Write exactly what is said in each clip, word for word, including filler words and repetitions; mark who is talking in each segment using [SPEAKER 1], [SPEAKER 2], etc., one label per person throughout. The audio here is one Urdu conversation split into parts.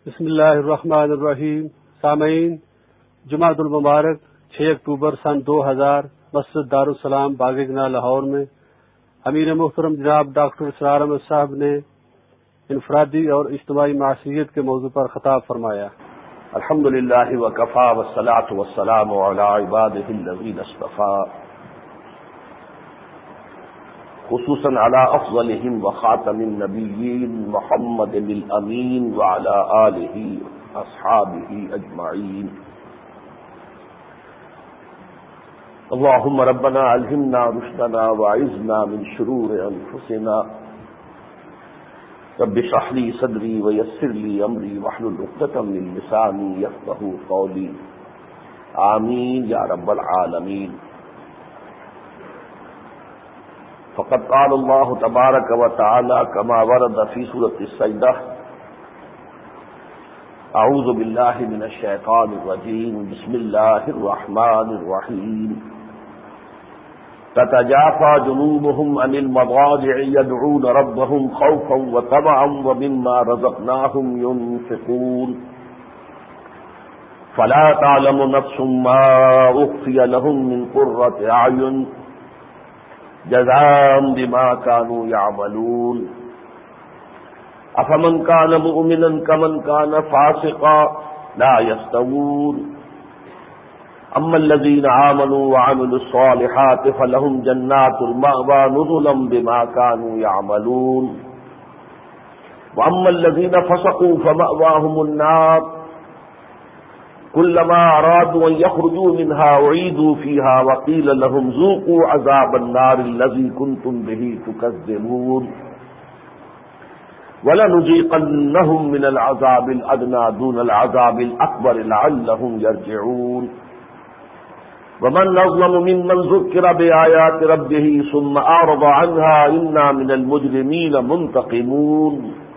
[SPEAKER 1] بسم اللہ الرحمن الرحیم. سامعین، جمعۃ المبارک چھ اکتوبر سن دو ہزار مسجد دارالسلام باغ-ے-گناہ لاہور میں امیر محترم جناب ڈاکٹر اسرار احمد صاحب نے انفرادی اور اجتماعی معصیت کے موضوع پر خطاب فرمایا.
[SPEAKER 2] الحمدللہ وکفی والصلاۃ والسلام علی عبادہ الذین اصطفی، خصوصاً علی افضلہم وخاتم النبیین محمد الامین وعلی آلہ اصحابہ اجمعین. اللہم ربنا الہمنا رشدنا واعذنا من شرور انفسنا، رب اشرح لي صدری ویسر لي امری واحلل عقدۃ من لسانی یفقہوا قولی. آمین یا رب العالمین. فقد قال اللہ تبارک و تعالی کما ورد فی سورۃ السجدہ: اعوذ باللہ من الشیطان الرجیم، بسم اللہ الرحمن الرحیم. تتجافى جنوبهم عن المضاجع يدعون ربهم خوفا وطمعا ومما رزقناهم ينفقون. فلا تعلم نفس ما أخفي لهم من قرة أعين جزاء بما كانوا يعملون. أفمن كان مؤمنا كمن كان فاسقا لا يستوون. اما الذين آمنوا وعملوا الصالحات فلهم جنات المأوى نزلا بما كانوا يعملون. واما الذين فسقوا فمأواهم النار كلما ارادوا ان يخرجوا منها اعيدوا فيها وقيل لهم ذوقوا عذاب النار الذي كنتم به تكذبون. ولنذيقنهم من العذاب الأدنى دون العذاب الأكبر لعلهم يرجعون. ومن أظلم ممن ذكر بآيات ربه ثم أعرض عنها إنا من المجرمين منتقمون.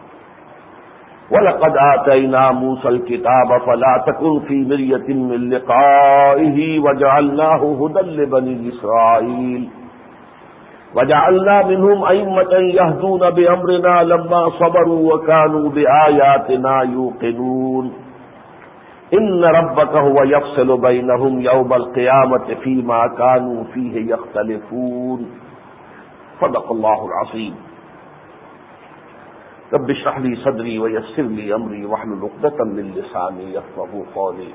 [SPEAKER 2] ولقد آتينا موسى الكتاب فلا تكن في مرية من لقائه وجعلناه هدى لبني إسرائيل وجعلنا منهم أئمة يهدون بأمرنا لما صبروا وكانوا بآياتنا يوقنون. ان ربك هو يفصل بينهم يوم القيامة فيما كانوا فيه يختلفون. صدق الله العظيم. رب اشرح لي صدري ويسر لي امري واحلل عقدة من لساني يفقهوا قولي.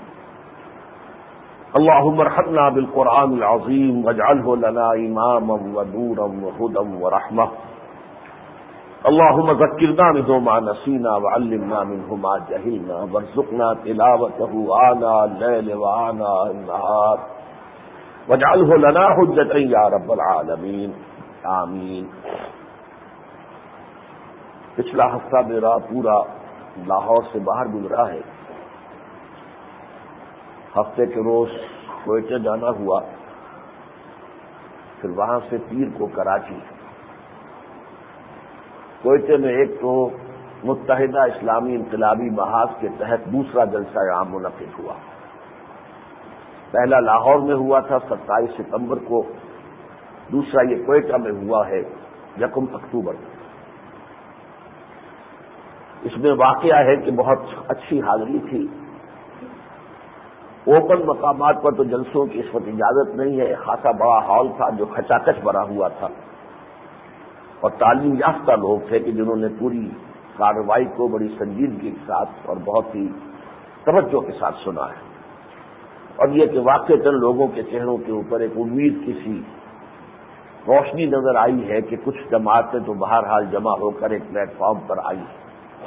[SPEAKER 2] اللهم ارحمنا بالقرآن العظيم واجعله لنا اماما ونورا وهدى ورحمة. اللهم ذكرنا منه ما نسينا وعلمنا منه ما جهلنا وارزقنا تلاوته آناء الليل وآناء النهار واجعله لنا حجة يا رب العالمين. آمین. پچھلا ہفتہ میرا پورا لاہور سے باہر گزرا ہے. ہفتے کے روز کوئٹہ جانا ہوا، پھر وہاں سے پیر کو کراچی. کوئٹے میں ایک تو متحدہ اسلامی انقلابی محاذ کے تحت دوسرا جلسہ عام منعقد ہوا. پہلا لاہور میں ہوا تھا ستائیس ستمبر کو، دوسرا یہ کوئٹہ میں ہوا ہے یکم اکتوبر. اس میں واقعہ ہے کہ بہت اچھی حاضری تھی. اوپن مقامات پر تو جلسوں کی اس وقت اجازت نہیں ہے. خاصا بڑا ہال تھا جو کھچاکچ بھرا ہوا تھا، اور تعلیم یافتہ لوگ تھے کہ جنہوں نے پوری کارروائی کو بڑی سنجیدگی کے ساتھ اور بہت ہی توجہ کے ساتھ سنا ہے. اور یہ کہ واقعتاً لوگوں کے چہروں کے اوپر ایک امید کی سی روشنی نظر آئی ہے کہ کچھ جماعتیں تو بہرحال جمع ہو کر ایک پلیٹ فارم پر آئی ہیں.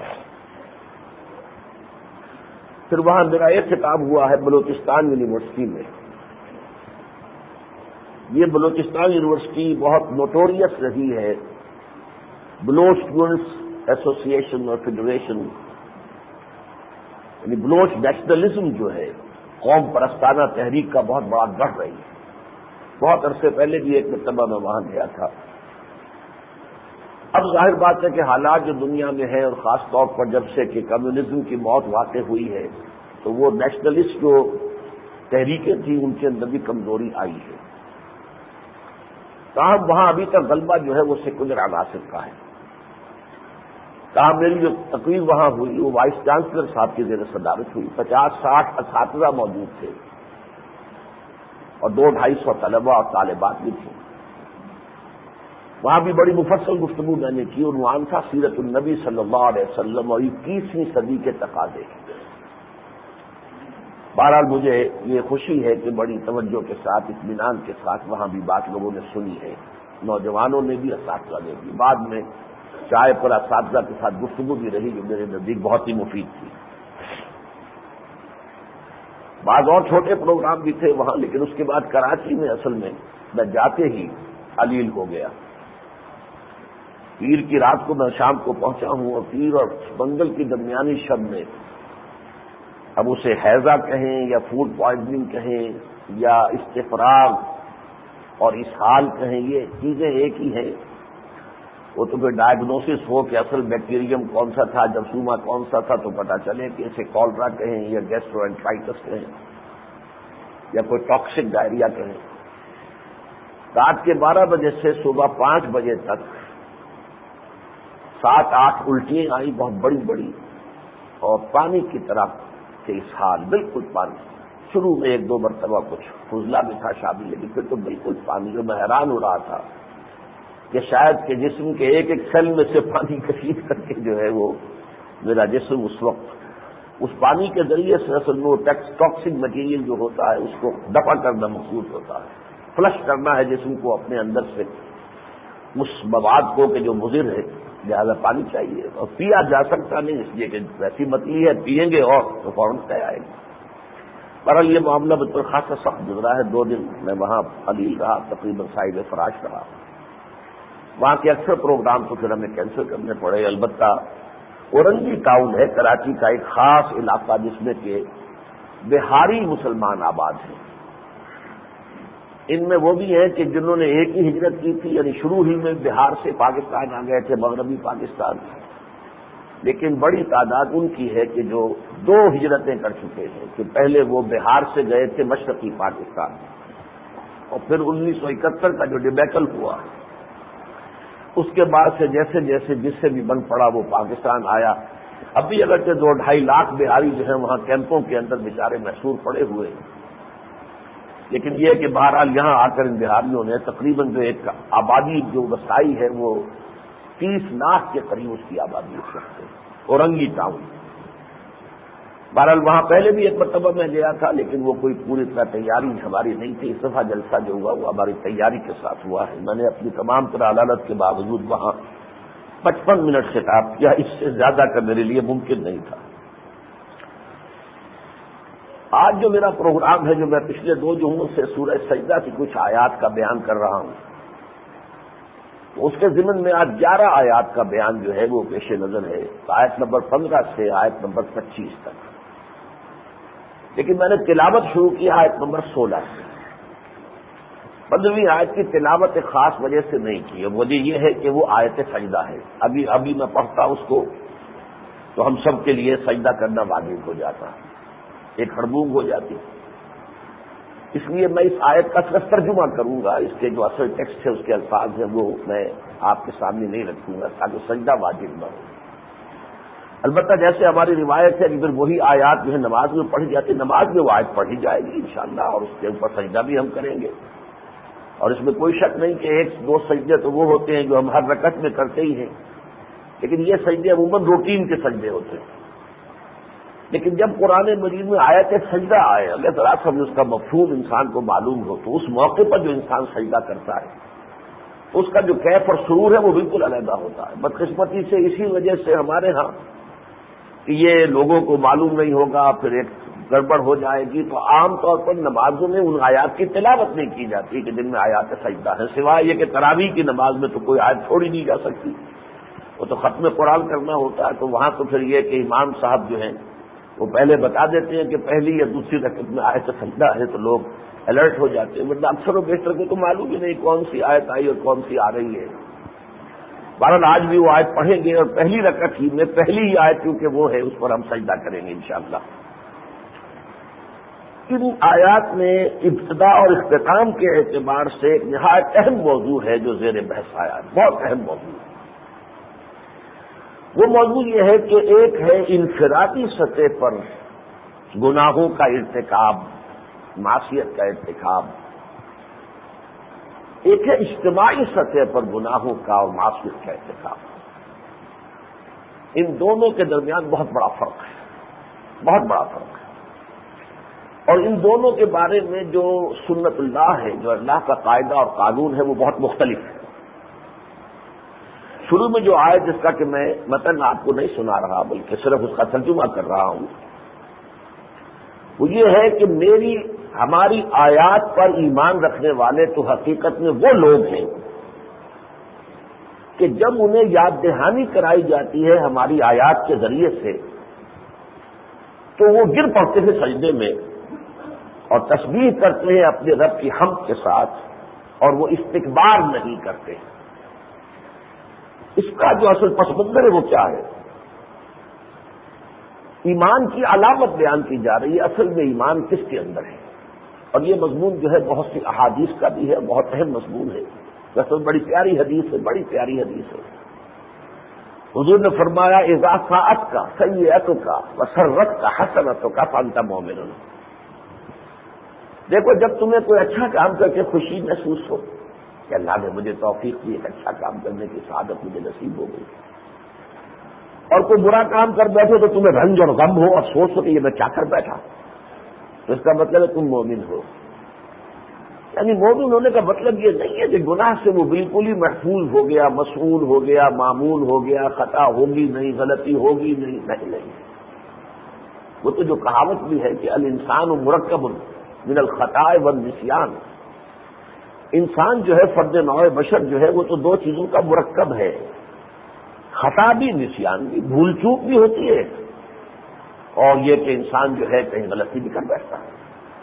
[SPEAKER 2] پھر وہاں میرا ایک خطاب ہوا ہے بلوچستان یونیورسٹی میں. یہ بلوچستان یونیورسٹی بہت نوٹوریس رہی ہے بلوچ اسٹوڈنٹس ایسوسی ایشن اور فیڈریشن، یعنی بلوچ نیشنلزم جو ہے، قوم پرستانہ تحریک کا بہت بڑا گڑھ رہی ہے. بہت عرصے پہلے بھی ایک مرتبہ میں وہاں گیا تھا. اب ظاہر بات ہے کہ حالات جو دنیا میں ہے، اور خاص طور پر جب سے کہ کمیونزم کی موت واقع ہوئی ہے، تو وہ نیشنلسٹ جو تحریکیں تھیں ان کے اندر بھی کمزوری آئی ہے. تاہم وہاں ابھی تک غلبہ جو ہے وہ سیکولر عناصر کا ہے. تاہم میری جو تقریر وہاں ہوئی وہ وائس چانسلر صاحب کی زیر صدارت ہوئی، پچاس ساٹھ اساتذہ موجود تھے اور دو ڈھائی سو طلباء اور طالبات بھی تھے۔ وہاں بھی بڑی مفصل گفتگو میں نے کی، عنوان تھا سیرت النبی صلی اللہ علیہ وسلم اور اکیسویں صدی کے تقاضے۔ بہرحال مجھے یہ خوشی ہے کہ بڑی توجہ کے ساتھ، اطمینان کے ساتھ وہاں بھی بات لوگوں نے سنی ہے، نوجوانوں نے بھی، اساتذہ نے بھی۔ بعد میں چائے پر اساتذہ کے ساتھ گفتگو بھی رہی جو میرے نزدیک بہت ہی مفید تھی۔ بعض اور چھوٹے پروگرام بھی تھے وہاں، لیکن اس کے بعد کراچی میں اصل میں میں جاتے ہی علیل ہو گیا۔ پیر کی رات کو میں شام کو پہنچا ہوں اور پیر اور منگل کی درمیانی شب میں، اب اسے حیضہ کہیں یا فوڈ پوائزننگ کہیں یا استفراغ اور اسہال کہیں، یہ چیزیں ایک ہی ہیں۔ وہ تو پھر ڈائگنوسس ہو کہ اصل بیکٹیریم کون سا تھا، جرثومہ کون سا تھا، تو پتہ چلے کہ اسے کولرا کہیں یا گیسٹرو-انٹرائٹس کہیں یا کوئی ٹاکسک ڈائریا کہیں۔ رات کے بارہ بجے سے صبح پانچ بجے تک سات آٹھ الٹیاں آئی، بہت بڑی بڑی، اور پانی کی طرح کے اسہال، بالکل پانی۔ شروع میں ایک دو مرتبہ کچھ فضلہ بھی تھا شامل، لیکن پھر تو بالکل پانی، جو میں حیران ہو رہا تھا کہ شاید کہ جسم کے ایک ایک سیل میں سے پانی کشید کر کے جو ہے وہ میرا جسم اس وقت اس پانی کے ذریعے سے اصل میں وہ ٹاکسک مٹیریل جو ہوتا ہے اس کو دفع کرنا مقصود ہوتا ہے، فلش کرنا ہے جسم کو اپنے اندر سے اس مواد کو کہ جو مضر ہے، لہذا پانی چاہیے اور پیا جا سکتا نہیں، اس لیے کہ ویسی متلی ہے، پیئیں گے اور تو فوراً طے آئے گا۔ بہرحال یہ معاملہ بالکل خاصا سخت گزرا ہے۔ دو دن میں وہاں علیل رہا، تقریباً صاحب فراش رہا۔ وہاں کے اکثر پروگرام تو پھر ہمیں کینسل کرنے پڑے، البتہ اورنگی ٹاؤن ہے کراچی کا ایک خاص علاقہ جس میں کہ بہاری مسلمان آباد ہیں۔ ان میں وہ بھی ہیں کہ جنہوں نے ایک ہی ہجرت کی تھی، یعنی شروع ہی میں بہار سے پاکستان آ گئے تھے، مغربی پاکستان، لیکن بڑی تعداد ان کی ہے کہ جو دو ہجرتیں کر چکے ہیں، کہ پہلے وہ بہار سے گئے تھے مشرقی پاکستان، اور پھر انیس سو اکہتر کا جو ڈیبیکل ہوا اس کے بعد سے جیسے جیسے جس سے بھی بن پڑا وہ پاکستان آیا۔ اب بھی اگرچہ دو ڈھائی لاکھ بہاری جو ہیں وہاں کیمپوں کے اندر بیچارے محصور پڑے ہوئے ہیں، لیکن یہ کہ بہرحال یہاں آ کر ان بہاریوں نے تقریباً جو ایک آبادی جو وسائی ہے وہ تیس لاکھ کے قریب اس کی آبادی اس وقت ہے، اورنگی ٹاؤن۔ بہرحال وہاں پہلے بھی ایک مرتبہ میں گیا تھا، لیکن وہ کوئی پوری طرح تیاری ہماری نہیں تھی۔ اس دفعہ جلسہ جو ہوا وہ ہماری تیاری کے ساتھ ہوا ہے۔ میں نے اپنی تمام طرح علالت کے باوجود وہاں پچپن منٹ خطاب کیا، اس سے زیادہ کا میرے لیے ممکن نہیں تھا۔ آج جو میرا پروگرام ہے، جو میں پچھلے دو جمعوں سے سورہ سجدہ کی کچھ آیات کا بیان کر رہا ہوں، اس کے ضمن میں آج گیارہ آیات کا بیان جو ہے وہ پیش نظر ہے، آیت نمبر پندرہ سے آیت نمبر پچیس تک، لیکن میں نے تلاوت شروع کی آیت نمبر سولہ سے۔ پندرہویں آیت کی تلاوت ایک خاص وجہ سے نہیں کی ہے، وجہ یہ ہے کہ وہ آیت سجدہ ہے۔ ابھی ابھی میں پڑھتا اس کو تو ہم سب کے لیے سجدہ کرنا واجب ہو جاتا، ایک ہڑبونگ ہو جاتی، اس لیے میں اس آیت کا صرف ترجمہ کروں گا، اس کے جو اصل ٹیکسٹ ہے اس کے الفاظ ہیں وہ میں آپ کے سامنے نہیں رکھوں گا تاکہ سجدہ واجب نہ ہو۔ البتہ جیسے ہماری روایت ہے کہ پھر وہی آیات جو ہے نماز میں پڑھی جاتی، نماز میں وہ آیت پڑھی جائے گی انشاءاللہ، اور اس کے اوپر سجدہ بھی ہم کریں گے، اور اس میں کوئی شک نہیں کہ ایک دو سجدے تو وہ ہوتے ہیں جو ہم ہر رکعت میں کرتے ہی ہیں، لیکن یہ سجدے عموماً روٹین کے سجدے ہوتے ہیں۔ لیکن جب قرآن مجید میں آیت سجدہ آئے، اگر ذرا سا اس کا مفہوم انسان کو معلوم ہو تو اس موقع پر جو انسان سجدہ کرتا ہے اس کا جو کیف اور سرور ہے وہ بالکل علیحدہ ہوتا ہے۔ بدقسمتی سے اسی وجہ سے ہمارے ہاں کہ یہ لوگوں کو معلوم نہیں ہوگا، پھر ایک گڑبڑ ہو جائے گی، تو عام طور پر نمازوں میں ان آیات کی تلاوت نہیں کی جاتی کہ جن میں آیات سجدہ ہے، سوائے یہ کہ تراویح کی نماز میں تو کوئی آیت چھوڑی نہیں جا سکتی، وہ تو ختم قرآن کرنا ہوتا ہے، تو وہاں تو پھر یہ کہ امام صاحب جو ہیں وہ پہلے بتا دیتے ہیں کہ پہلی یا دوسری رکعت میں آیت سجدہ ہے، تو لوگ الرٹ ہو جاتے ہیں، ورنہ اکثر و بیشتر کو تو معلوم ہی نہیں کون سی آیت آئی اور کون سی آ رہی ہے۔ بہرحال آج بھی وہ آیت پڑھیں گے، اور پہلی رکعت ہی میں پہلی ہی آیت کیونکہ وہ ہے اس پر ہم سجدہ کریں گے انشاءاللہ۔ ان آیات میں ابتدا اور اختتام کے اعتبار سے ایک نہایت اہم موضوع ہے جو زیر بحث آیا ہے، بہت اہم موضوع ہے۔ وہ موضوع یہ ہے کہ ایک ہے انفرادی سطح پر گناہوں کا ارتکاب، معصیت کا ارتکاب، ایک ہے اجتماعی سطح پر گناہوں کا اور معصیت کا ارتکاب۔ ان دونوں کے درمیان بہت بڑا فرق ہے، بہت بڑا فرق ہے، اور ان دونوں کے بارے میں جو سنت اللہ ہے، جو اللہ کا قاعدہ اور قانون ہے، وہ بہت مختلف ہے۔ شروع میں جو آیت جس کا کہ میں متن آپ کو نہیں سنا رہا بلکہ صرف اس کا ترجمہ کر رہا ہوں، وہ یہ ہے کہ میری ہماری آیات پر ایمان رکھنے والے تو حقیقت میں وہ لوگ ہیں کہ جب انہیں یاد دہانی کرائی جاتی ہے ہماری آیات کے ذریعے سے تو وہ گر پڑتے ہیں سجدے میں اور تسبیح کرتے ہیں اپنے رب کی حمد کے ساتھ، اور وہ استکبار نہیں کرتے۔ اس کا جو اصل پس منظر ہے وہ کیا ہے؟ ایمان کی علامت بیان کی جا رہی ہے، اصل میں ایمان کس کے اندر ہے، اور یہ مضمون جو ہے بہت سی احادیث کا بھی ہے، بہت اہم مضمون ہے، اصل بڑی پیاری حدیث ہے، بڑی پیاری حدیث ہے۔ حضور نے فرمایا اذا ساءت کا سیئت کا وسرت کا حسنت کا فانت مومن۔ دیکھو جب تمہیں کوئی اچھا کام کر کے خوشی محسوس ہو کہ اللہ نے مجھے توفیق دی، ایک اچھا کام کرنے کی سعادت مجھے نصیب ہو گئی، اور کوئی برا کام کر بیٹھے تو تمہیں رنج اور غم ہو اور سوچ ہو کہ یہ میں کیا کر بیٹھا، تو اس کا مطلب ہے تم مومن ہو۔ یعنی مومن ہونے کا مطلب یہ نہیں ہے کہ گناہ سے وہ بالکل ہی محفوظ ہو گیا، مسئول ہو گیا، معمول ہو گیا، خطا ہوگی نہیں، غلطی ہوگی نہیں، نہیں نہیں وہ تو جو کہاوت بھی ہے کہ الانسان مرکب من الخطاء والنسیان، انسان جو ہے فرد نوع بشر جو ہے وہ تو دو چیزوں کا مرکب ہے، خطا بھی نسیان بھی، بھول چوک بھی ہوتی ہے، اور یہ کہ انسان جو ہے کہیں غلطی بھی کر بیٹھتا ہے۔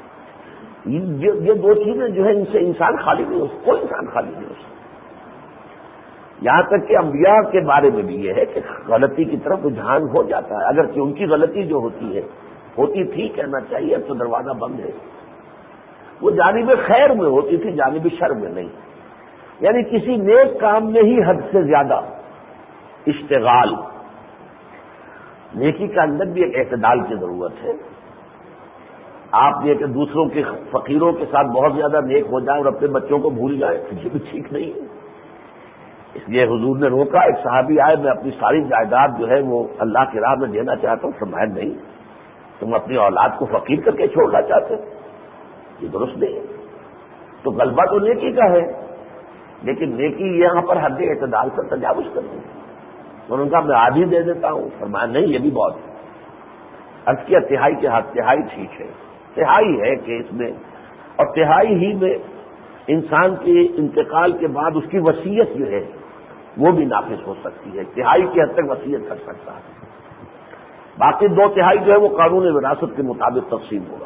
[SPEAKER 2] یہ دو چیزیں جو ہے ان سے انسان خالی نہیں ہو سکتا، کوئی انسان خالی نہیں ہو سکتا۔ یہاں تک کہ انبیاء کے بارے میں بھی یہ ہے کہ غلطی کی طرف رجحان ہو جاتا ہے، اگرچہ ان کی غلطی جو ہوتی ہے ہوتی تھی کہنا چاہیے، اب تو دروازہ بند ہے، وہ جانب خیر میں ہوتی تھی، جانب شر میں نہیں۔ یعنی کسی نیک کام میں ہی حد سے زیادہ اشتغال، نیکی کا اندر بھی ایک اعتدال کی ضرورت ہے۔ آپ یہ کہ دوسروں کے فقیروں کے ساتھ بہت زیادہ نیک ہو جائیں اور اپنے بچوں کو بھول جائیں، یہ بھی ٹھیک نہیں ہے۔ اس لیے حضور نے روکا، ایک صحابی آئے، میں اپنی ساری جائیداد جو ہے وہ اللہ کی راہ میں دینا چاہتا ہوں، فرمایا نہیں، تم اپنی اولاد کو فقیر کر کے چھوڑنا چاہتے ہو، یہ درست نہیں ہے۔ تو غلبہ تو نیکی کا ہے، لیکن نیکی یہاں پر حد اعتدال سے تجاوز کرتی ہے۔ انہوں نے کہا میں آدھی دے دیتا ہوں، فرمایا نہیں یہ بھی بہت ہے۔ عرض کیا تہائی کے ہاتھ، تہائی ٹھیک ہے، تہائی ہے کہ اس میں، اور تہائی ہی میں انسان کے انتقال کے بعد اس کی وصیت جو ہے وہ بھی نافذ ہو سکتی ہے، تہائی کی حد تک وصیت کر سکتا ہے، باقی دو تہائی جو ہے وہ قانون وراثت کے مطابق تقسیم ہوگا۔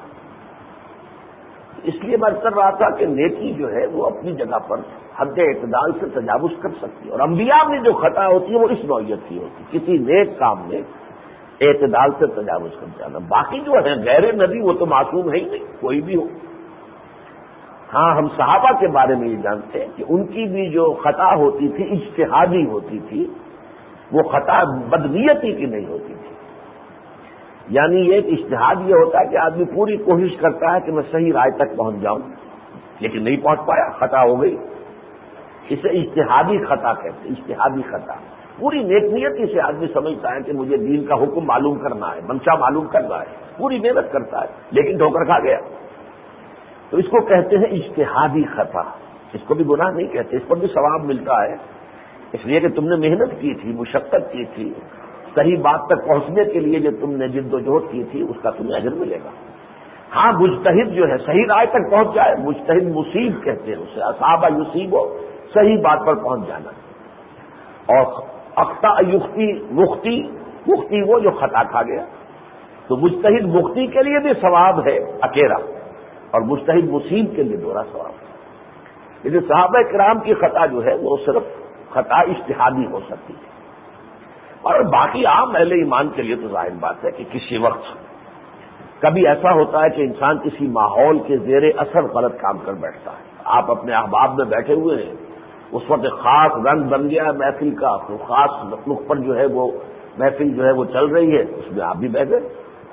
[SPEAKER 2] اس لیے میں کر رہا تھا کہ نیکی جو ہے وہ اپنی جگہ پر حد اعتدال سے تجاوز کر سکتی ہے، اور انبیاء میں جو خطا ہوتی ہے وہ اس نوعیت کی ہوتی ہے، کسی نیک کام میں اعتدال سے تجاوز کر جانا۔ باقی جو ہے غیر نبی وہ تو معصوم ہے ہی نہیں، کوئی بھی ہو۔ ہاں ہم صحابہ کے بارے میں یہ جانتے ہیں کہ ان کی بھی جو خطا ہوتی تھی اجتہادی ہوتی تھی، وہ خطا بدنیتی کی نہیں ہوتی تھی۔ یعنی یہ کہ اجتہاد یہ ہوتا ہے کہ آدمی پوری کوشش کرتا ہے کہ میں صحیح رائے تک پہنچ جاؤں، لیکن نہیں پہنچ پایا، خطا ہو گئی، اسے اجتہادی خطا کہتے ہیں، اجتہادی خطا۔ پوری نیک نیتی سے آدمی سمجھتا ہے کہ مجھے دین کا حکم معلوم کرنا ہے، منشا معلوم کرنا ہے، پوری محنت کرتا ہے، لیکن ٹھوکر کھا گیا، تو اس کو کہتے ہیں اجتہادی خطا۔ اس کو بھی گناہ نہیں کہتے، اس پر بھی ثواب ملتا ہے، اس لیے کہ تم نے محنت کی تھی، مشقت کی تھی، صحیح بات تک پہنچنے کے لیے جو تم نے جد و جہد کی تھی اس کا تمہیں اجر ملے گا۔ ہاں مجتہد جو ہے صحیح رائے تک پہنچ جائے، مجتہد مصیب کہتے ہیں اسے، اصابہ یصیب ہو، صحیح بات پر پہنچ جانا۔ اور اخطا یختی، مختی، مختی وہ جو خطا کھا گیا، تو مجتہد مختی کے لیے بھی ثواب ہے اکیلا، اور مجتہد مصیب کے لیے دوہرا ثواب ہے۔ لیکن صحابہ کرام کی خطا جو ہے وہ صرف خطا اجتہادی ہو سکتی ہے، اور باقی عام اہل ایمان کے لیے تو ظاہر بات ہے کہ کسی وقت کبھی ایسا ہوتا ہے کہ انسان کسی ماحول کے زیر اثر غلط کام کر بیٹھتا ہے۔ آپ اپنے احباب میں بیٹھے ہوئے ہیں، اس وقت خاص رنگ بن گیا ہے محفل کا، تو خاص مخلوق پر جو ہے وہ محفل جو ہے وہ چل رہی ہے، اس میں آپ بھی بیٹھ گئے۔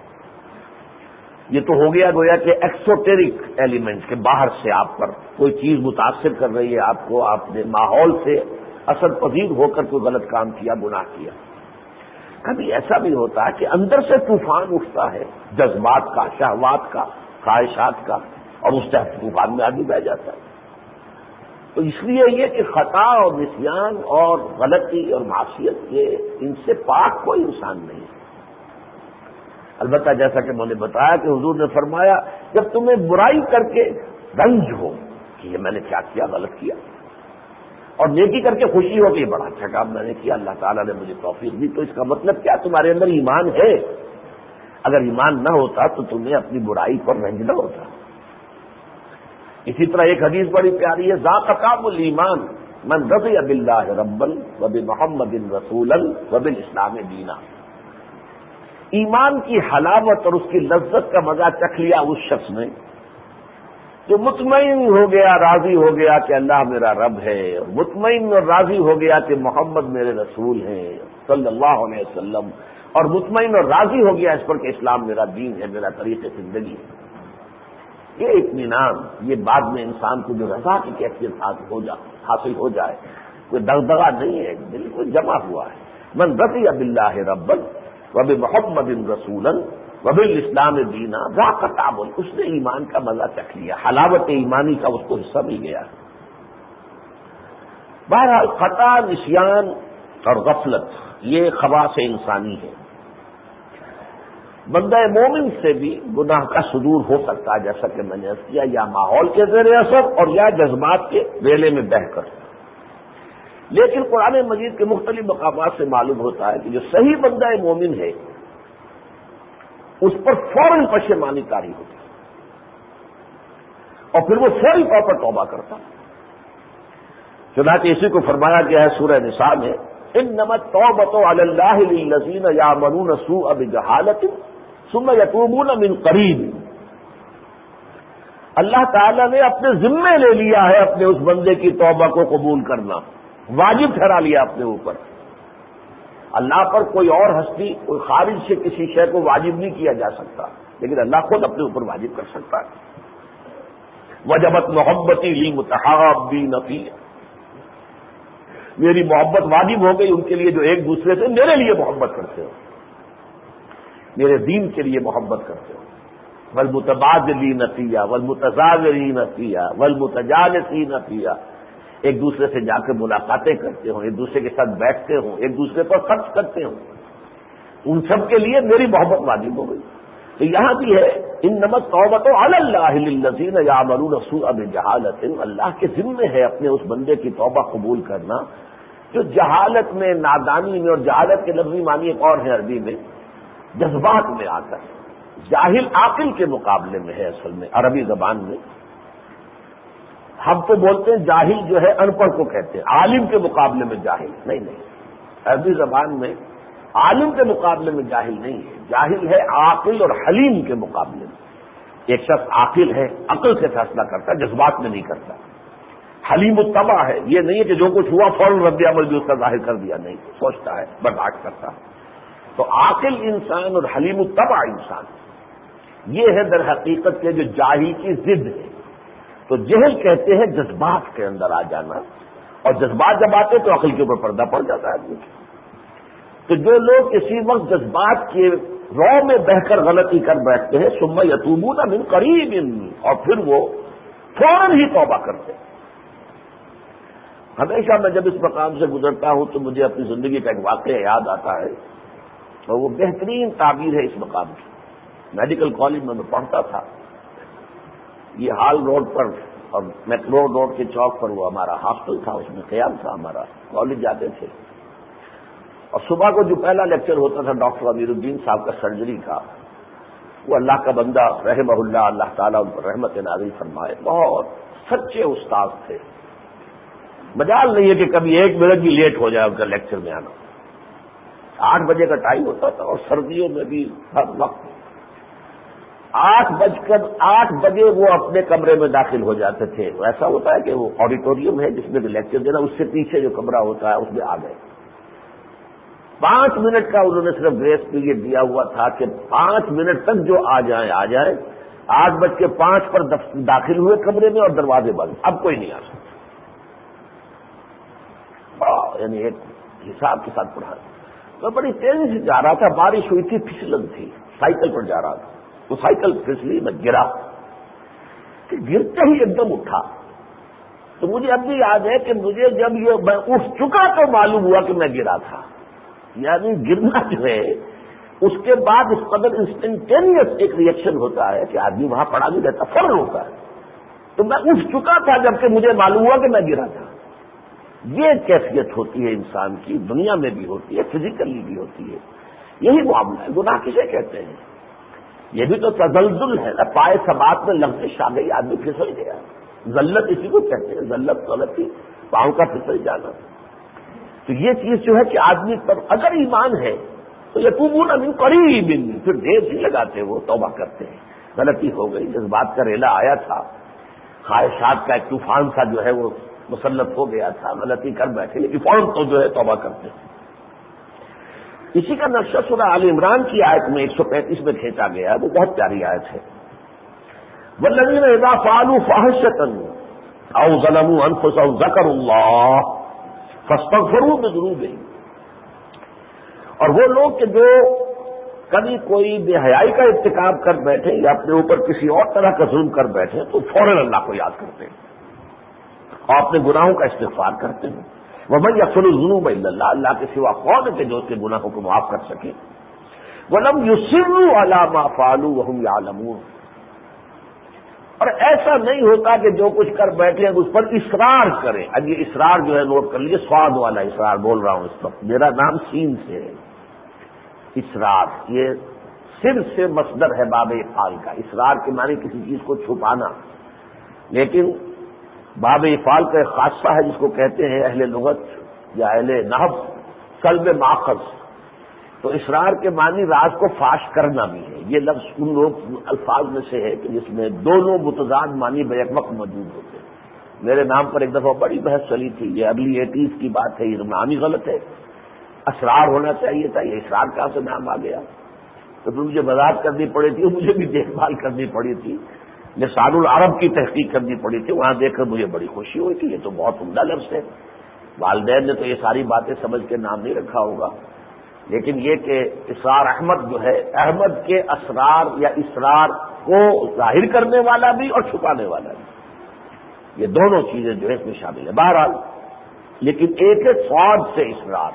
[SPEAKER 2] یہ تو ہو گیا گویا کہ ایکسوٹیرک ایلیمنٹ کے باہر سے آپ پر کوئی چیز متاثر کر رہی ہے آپ کو، آپ نے ماحول سے اثر پذیر ہو کر کوئی غلط کام کیا، گناہ کیا۔ کبھی ایسا بھی ہوتا ہے کہ اندر سے طوفان اٹھتا ہے جذبات کا، شہوات کا، خواہشات کا، اور اس طوفان میں آدمی بہ جاتا ہے۔ تو اس لیے یہ کہ خطا اور نسیان اور غلطی اور معصیت، یہ ان سے پاک کوئی انسان نہیں ہے۔ البتہ جیسا کہ میں نے بتایا کہ حضور نے فرمایا جب تمہیں برائی کر کے رنج ہو کہ یہ میں نے کیا کیا، غلط کیا، اور نیکی کر کے خوشی ہو کہ یہ بڑا اچھا کام میں نے کیا، اللہ تعالیٰ نے مجھے توفیق دی، تو اس کا مطلب کیا؟ تمہارے اندر ایمان ہے۔ اگر ایمان نہ ہوتا تو تمہیں اپنی برائی پر رنج نہ ہوتا۔ اسی طرح ایک حدیث بڑی پیاری ہے، ذاق طعم الایمان من رضی باللہ ربا وبمحمد رسولا وبالاسلام دینا۔ ایمان کی حلاوت اور اس کی لذت کا مزہ چکھ لیا اس شخص نے جو مطمئن ہو گیا، راضی ہو گیا کہ اللہ میرا رب ہے، اور مطمئن اور راضی ہو گیا کہ محمد میرے رسول ہیں صلی اللہ علیہ وسلم، اور مطمئن اور راضی ہو گیا اس پر کہ اسلام میرا دین ہے، میرا طریق زندگی ہے۔ یہ اطمینان، یہ بعد میں انسان کو جو رضا کی کیفیت حاصل ہو جائے، کوئی دغدغہ نہیں ہے، بالکل جمع ہوا ہے۔ من رضی باللہ ربا وبمحمد رسولا وبالاسلام دینا ذاق طعم، اس نے ایمان کا مزہ چکھ لیا، حلاوت ایمانی کا اس کو حصہ مل گیا۔ بہرحال خطا، نسیان اور غفلت یہ خواص انسانی ہے۔ بندہ مومن سے بھی گناہ کا صدور ہو سکتا ہے، جیسا کہ میں نے عرض کیا، یا ماحول کے زیر اثر اور یا جذبات کے ریلے میں بہہ کر۔ لیکن قرآن مجید کے مختلف مقامات سے معلوم ہوتا ہے کہ جو صحیح بندہ مومن ہے اس پر فوراً پشیمانی طاری ہوتی ہے، اور پھر وہ فوری طور پر توبہ کرتا۔ چنانچہ اسی کو فرمایا گیا ہے سورہ نساء میں، انما التوبۃ علی اللہ للذین یعملون السوء بجہالۃ ثم یتوبون من قریب۔ اللہ تعالیٰ نے اپنے ذمے لے لیا ہے اپنے اس بندے کی توبہ کو قبول کرنا، واجب ٹھہرا لیا اپنے اوپر۔ اللہ پر کوئی اور ہستی، کوئی خارج سے کسی شے کو واجب نہیں کیا جا سکتا، لیکن اللہ خود اپنے اوپر واجب کر سکتا ہے۔ وجبت محبتی لی متحابین فی، میری محبت واجب ہو گئی ان کے لیے جو ایک دوسرے سے میرے لیے محبت کرتے ہو، میرے دین کے لیے محبت کرتے ہو۔ والمتبادلین فیہ والمتزاورین فیہ والمتجالسین فیہ، ایک دوسرے سے جا کے ملاقاتیں کرتے ہوں، ایک دوسرے کے ساتھ بیٹھتے ہوں، ایک دوسرے پر خرچ کرتے ہوں، ان سب کے لیے میری محبت واجب ہو گئی۔ تو یہاں بھی ہے انما التوبۃ علی اللہ للذین یعملون السوء بجہالۃ، اللہ کے ذمے ہے اپنے اس بندے کی توبہ قبول کرنا جو جہالت میں، نادانی میں، اور جہالت کے لفظی معنی ایک اور ہے عربی میں، جذبات میں آ کر، جاہل عاقل کے مقابلے میں ہے اصل میں عربی زبان میں۔ ہم تو بولتے ہیں جاہل جو ہے ان پڑھ کو کہتے ہیں، عالم کے مقابلے میں جاہل نہیں، نہیں، عربی زبان میں عالم کے مقابلے میں جاہل نہیں ہے، جاہل ہے عاقل اور حلیم کے مقابلے میں۔ ایک شخص عاقل ہے، عقل سے فیصلہ کرتا، جذبات میں نہیں کرتا۔ حلیم الطبع ہے، یہ نہیں ہے کہ جو کچھ ہوا فوراً رد عمل بھی اس کا ظاہر کر دیا، نہیں، سوچتا ہے، برداشت کرتا ہے۔ تو عاقل انسان اور حلیم الطبع انسان، یہ ہے در حقیقت کے جو جاہل کی ضد ہے۔ تو جہل کہتے ہیں جذبات کے اندر آ جانا، اور جذبات جب آتے تو عقل کے اوپر پردہ پڑ جاتا ہے آدمی۔ تو جو لوگ کسی وقت جذبات کے رو میں بہ کر غلطی کر بیٹھتے ہیں، ثم یتوبون من قریب، اور پھر وہ فوراً ہی توبہ کرتے ہیں۔ ہمیشہ میں جب اس مقام سے گزرتا ہوں تو مجھے اپنی زندگی کا ایک واقعہ یاد آتا ہے، اور وہ بہترین تعبیر ہے اس مقام کی۔ میڈیکل کالج میں میں پڑھتا تھا، یہ ہال روڈ پر اور میٹرو روڈ کے چوک پر وہ ہمارا ہاسٹل تھا، اس میں قیام تھا ہمارا، کالج جاتے تھے، اور صبح کو جو پہلا لیکچر ہوتا تھا ڈاکٹر امیر الدین صاحب کا سرجری کا، وہ اللہ کا بندہ رحمہ اللہ، اللہ تعالیٰ ان پر رحمت نازل فرمائے، بہت سچے استاد تھے۔ مجال نہیں ہے کہ کبھی ایک منٹ بھی لیٹ ہو جائے ان کا لیکچر میں آنا۔ آٹھ بجے کا ٹائم ہوتا تھا، اور سردیوں میں بھی ہر وقت آٹھ بج کر آٹھ بجے وہ اپنے کمرے میں داخل ہو جاتے تھے۔ ایسا ہوتا ہے کہ وہ آڈیٹوریم ہے جس میں لیکچر دینا، اس سے پیچھے جو کمرہ ہوتا ہے اس میں آ گئے، پانچ منٹ کا انہوں نے صرف گریس پیریڈ دیا ہوا تھا کہ پانچ منٹ تک جو آ جائیں آ جائیں. آٹھ بج کے پانچ پر داخل ہوئے کمرے میں اور دروازے بند، اب کوئی نہیں آ سکتا. یعنی ایک حساب کے ساتھ پڑھا. میں بڑی تیزی سے جا رہا تھا، بارش ہوئی تھی، پھسلن تھی، سائیکل پر جا رہا تھا، وہ سائیکل پھسلی، میں گرا. کہ گرتے ہی ایک دم اٹھا. تو مجھے اب بھی یاد ہے کہ مجھے جب یہ میں اٹھ چکا تو معلوم ہوا کہ میں گرا تھا. یعنی گرنا جو ہے اس کے بعد اس قدر انسٹنٹینیس ایک ریئیکشن ہوتا ہے کہ آدمی وہاں پڑا نہیں رہتا، فوراً ہوتا ہے. تو میں اٹھ چکا تھا جبکہ مجھے معلوم ہوا کہ میں گرا تھا. یہ کیفیت ہوتی ہے انسان کی، دنیا میں بھی ہوتی ہے، فزیکلی بھی ہوتی ہے. یہی معاملہ ہے. گناہ کسے کہتے ہیں؟ یہ بھی تو تزلزل ہے نا، پائے ثبات میں لغزش آ گئی، آدمی پھسل گیا. ذلت اسی کو کہتے ہیں، ذلت غلطی، پاؤں کا پھسل جانا. تو یہ چیز جو ہے کہ آدمی پر اگر ایمان ہے تو یتوبون من قریب، پھر دیر نہیں لگاتے، وہ توبہ کرتے ہیں. غلطی ہو گئی، جذبات کا ریلا آیا تھا، خواہشات کا ایک طوفان سا جو ہے وہ مسلط ہو گیا تھا، غلطی کر بیٹھے، لیکن فوراً تو جو ہے توبہ کرتے ہیں. اسی کا نقشہ سورہ آل عمران کی آیت میں ایک سو پینتیس میں کھینچا گیا ہے. وہ بہت پیاری آیت ہے. والذین اذا فعلوا فاحشۃ او ظلموا انفسهم ذکروا اللہ فاستغفروا بذنوبہم. اور وہ لوگ کہ جو کبھی کوئی بے حیائی کا ارتکاب کر بیٹھے یا اپنے اوپر کسی اور طرح کا ظلم کر بیٹھے تو فوراً اللہ کو یاد کرتے ہیں اور اپنے گناہوں کا استغفار کرتے ہیں. وَمَن يَغْفِرُ الذُّنُوبَ إِلَّا اللَّهُ. اللہ کے سوا کون ہے کہ جو اس کے گناہوں کو معاف کر سکے. وَلَمْ يُصِرُّوا عَلَى مَا فَعَلُوا وَهُمْ يَعْلَمُونَ. اور ایسا نہیں ہوتا کہ جو کچھ کر بیٹھے اس پر اصرار کریں. اب یہ اصرار جو ہے نوٹ کر لیجیے، سواد والا اصرار بول رہا ہوں اس وقت، میرا نام سین سے ہے. اصرار یہ سر سے مصدر ہے باب افعال کا. اصرار کے معنی کسی چیز کو چھپانا، لیکن باب افعال کا ایک خاصہ ہے جس کو کہتے ہیں اہل لغت یا اہل نحو قلب ماخذ. تو اصرار کے معنی راز کو فاش کرنا بھی ہے. یہ لفظ ان لوگ الفاظ میں سے ہے کہ جس میں دونوں متضاد معنی بیک وقت موجود ہوتے ہیں. میرے نام پر ایک دفعہ بڑی بحث چلی تھی، یہ ارلی ایٹیز کی بات ہے، یہ نام ہی غلط ہے، اسرار ہونا چاہیے تھا، یہ اسرار کہاں سے نام آ گیا. تو پھر مجھے وضاحت کرنی پڑی تھی، مجھے بھی دیکھ بھال کرنی پڑی تھی، لسان العرب کی تحقیق کرنی پڑی تھی. وہاں دیکھ کر مجھے بڑی خوشی ہوئی تھی، یہ تو بہت عمدہ لفظ ہے. والدین نے تو یہ ساری باتیں سمجھ کے نام نہیں رکھا ہوگا، لیکن یہ کہ اسرار احمد جو ہے، احمد کے اسرار یا اسرار کو ظاہر کرنے والا بھی اور چھپانے والا بھی، یہ دونوں چیزیں جو ہے اس میں شامل ہیں. بہرحال لیکن ایک ہے فوج سے اسرار،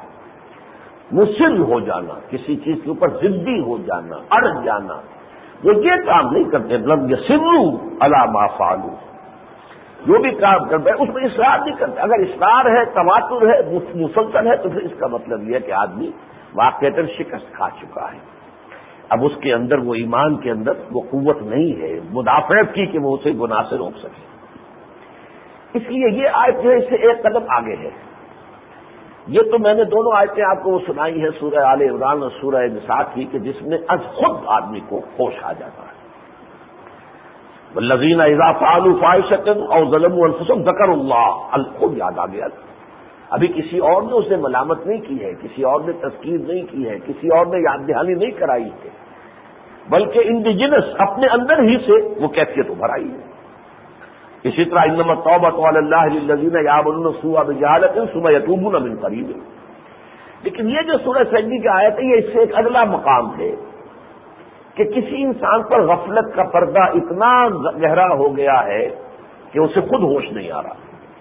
[SPEAKER 2] مصر ہو جانا، کسی چیز کے اوپر ضدی ہو جانا، اڑ جانا. وہ یہ کام نہیں کرتے، مطلب یہ سرو علی ما فعلوا، جو بھی کام کرتے ہیں اس میں اصرار نہیں کرتے. اگر اصرار ہے، تواتر ہے، مسلسل ہے، تو پھر اس کا مطلب یہ ہے کہ آدمی واقعتاً شکست کھا چکا ہے. اب اس کے اندر وہ ایمان کے اندر وہ قوت نہیں ہے مدافعت کی کہ وہ اسے گناہ سے روک سکے. اس لیے یہ آیت جو ہے اس سے ایک قدم آگے ہے. یہ تو میں نے دونوں آیتیں آپ کو وہ سنائی ہیں، سورہ آل عمران اور سورہ نساء کی، کہ جس میں از خود آدمی کو ہوش آ جاتا ہے. والذین اذا فعلوا فاحشۃ او ظلموا انفسهم ذکروا اللہ، الخود یاد آ گیا. ابھی کسی اور نے اسے ملامت نہیں کی ہے، کسی اور نے تذکیر نہیں کی ہے، کسی اور نے یاد دہانی نہیں کرائی ہے، بلکہ انڈیجنس اپنے اندر ہی سے وہ کیفیت ابھر آئی ہے. اسی طرح انما التوبۃ علی اللہ للذین یعملون السوء بجہالۃ ثم یتوبون من قریب. لیکن یہ جو سورہ سجدہ کی آیت ہے، یہ اس سے ایک اگلا مقام ہے کہ کسی انسان پر غفلت کا پردہ اتنا گہرا ہو گیا ہے کہ اسے خود ہوش نہیں آ رہا،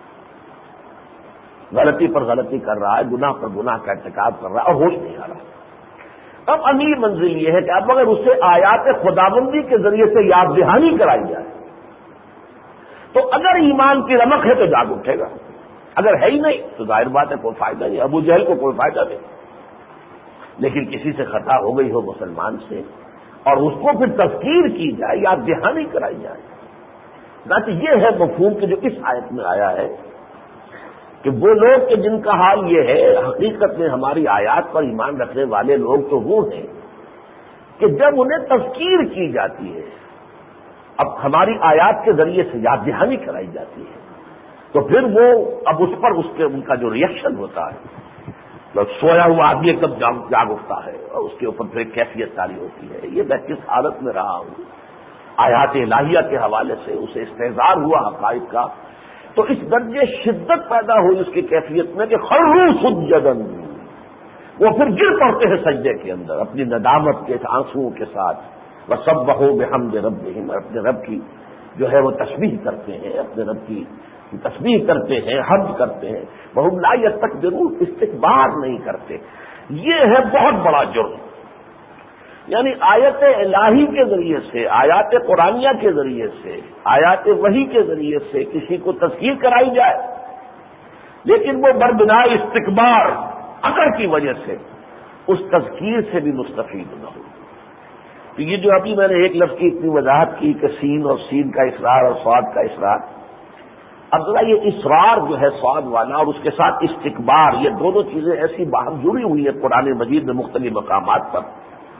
[SPEAKER 2] غلطی پر غلطی کر رہا ہے، گناہ پر گناہ کا ارتکاب کر رہا ہے اور ہوش نہیں آ رہا. اب اگلی منزل یہ ہے کہ اب اگر اسے آیات خداوندی کے ذریعے سے یاد دہانی کرائی جائے تو اگر ایمان کی رمق ہے تو جاگ اٹھے گا، اگر ہے ہی نہیں تو ظاہر بات ہے کوئی فائدہ نہیں. ابو جہل کو کوئی فائدہ نہیں. لیکن کسی سے خطا ہو گئی ہو مسلمان سے اور اس کو پھر تذکیر کی جائے، یاد دہانی کرائی جائے. ذاتی یہ ہے مفہوم کہ جو اس آیت میں آیا ہے کہ وہ لوگ کہ جن کا حال یہ ہے، حقیقت میں ہماری آیات پر ایمان رکھنے والے لوگ تو وہ ہیں کہ جب انہیں تذکیر کی جاتی ہے، اب ہماری آیات کے ذریعے سے یاد دہانی کرائی جاتی ہے، تو پھر وہ اب اس پر اس کے ان کا جو ریئیکشن ہوتا ہے سویا ہوا آدمی ایک دم جاگ اٹھتا ہے اور اس کے اوپر پھر ایک کیفیت تاری ہوتی ہے. یہ میں کس حالت میں رہا ہوں. آیات الہیہ کے حوالے سے اسے استحضار ہوا حقائق کا، تو اس درجے شدت پیدا ہوئی اس کی کیفیت میں کہ خروا سجدن، وہ پھر گر پڑتے ہیں سجدے کے اندر اپنی ندامت کے آنسوؤں کے ساتھ. وسبحوا بحمد ربہم، اپنے رب کی جو ہے وہ تسبیح کرتے ہیں، اپنے رب کی تسبیح کرتے ہیں، حمد کرتے ہیں. وہم لا یستکبرون، استکبار نہیں کرتے. یہ ہے بہت بڑا جرم. یعنی آیت الہی کے ذریعے سے، آیات قرآنیہ کے ذریعے سے، آیات وحی کے ذریعے سے کسی کو تذکیر کرائی جائے، لیکن وہ بربنا استکبار عقل کی وجہ سے اس تذکیر سے بھی مستفید نہ ہو. تو یہ جو ابھی میں نے ایک لفظ کی اتنی وضاحت کی کہ سین اور سین کا اصرار اور صاد کا اصرار، اب ذرا یہ اصرار جو ہے صاد والا اور اس کے ساتھ استکبار، یہ دونوں چیزیں ایسی باہم جڑی ہوئی ہیں قرآن مجید میں مختلف مقامات پر.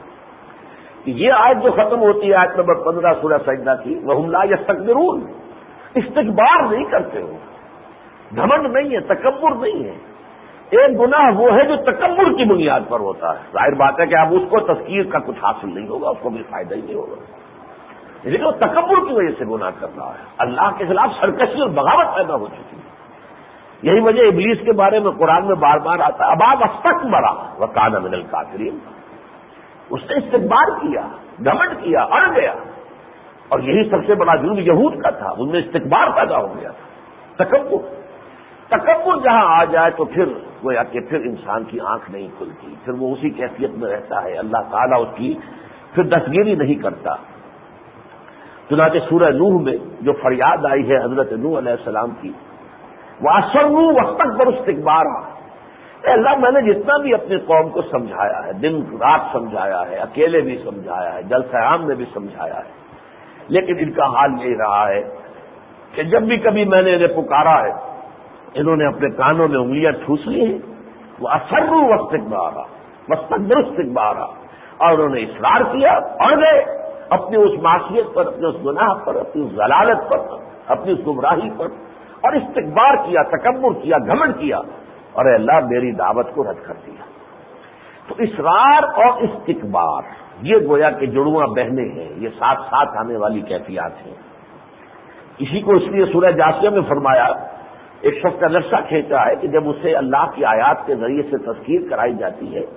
[SPEAKER 2] یہ آیت جو ختم ہوتی ہے آیت نمبر پندرہ سورہ سجدہ کی، وَهُمْ لَا يَسْتَكْبِرُونَ، استکبار نہیں کرتے ہو، گھمنڈ نہیں ہے، تکبر نہیں ہے. ایک گناہ وہ ہے جو تکبر کی بنیاد پر ہوتا ہے. ظاہر بات ہے کہ اب اس کو تذکیر کا کچھ حاصل نہیں ہوگا، اس کو بھی فائدہ ہی نہیں ہوگا، لیکن وہ تکبر کی وجہ سے گناہ کر رہا ہے. اللہ کے خلاف سرکشی اور بغاوت پیدا ہو چکی ہے. یہی وجہ ابلیس کے بارے میں قرآن میں بار بار آتا ہے، ابا واستکبر وکان من الکافرین، اس نے استکبار کیا، گھمنڈ کیا، اڑ گیا. اور یہی سب سے بڑا جرم یہود کا تھا، ان میں استکبار پیدا ہو گیا تھا، تکبر. تکبر جہاں آ جائے تو پھر گویا کہ پھر انسان کی آنکھ نہیں کھلتی، پھر وہ اسی کیفیت میں رہتا ہے. اللہ تعالیٰ اس کی پھر دستگیری نہیں کرتا. چنانچہ سورہ نوح میں جو فریاد آئی ہے حضرت نوح علیہ السلام کی، وَأَسَرُّوا وَاسْتَكْبَرُوا اسْتِكْبَارًا، اے اللہ میں نے جتنا بھی اپنی قوم کو سمجھایا ہے، دن رات سمجھایا ہے، اکیلے بھی سمجھایا ہے، جلسہ عام میں بھی سمجھایا ہے، لیکن ان کا حال یہی رہا ہے کہ جب بھی کبھی میں نے انہیں پکارا ہے، انہوں نے اپنے کانوں میں انگلیاں ٹھوس لی ہیں. وہ اثروا واستکبارا واستكبروا استکبارا، اور انہوں نے اصرار کیا، اڑ گئے اپنی اس معصیت پر، اپنے اس گناہ پر، اپنی اس ضلالت پر، اپنی اس گمراہی پر، اور استکبار کیا، تکبر کیا، گھمنڈ کیا، اور اے اللہ میری دعوت کو رد کر دیا. تو اصرار اور استکبار یہ گویا کہ جڑواں بہنے ہیں، یہ ساتھ ساتھ آنے والی کیفیات ہیں. اسی کو اس لیے سورہ جاسیہ میں فرمایا، ایک شخص کا نقشہ کھینچا ہے کہ جب اسے اللہ کی آیات کے ذریعے سے تذکیر کرائی جاتی ہے،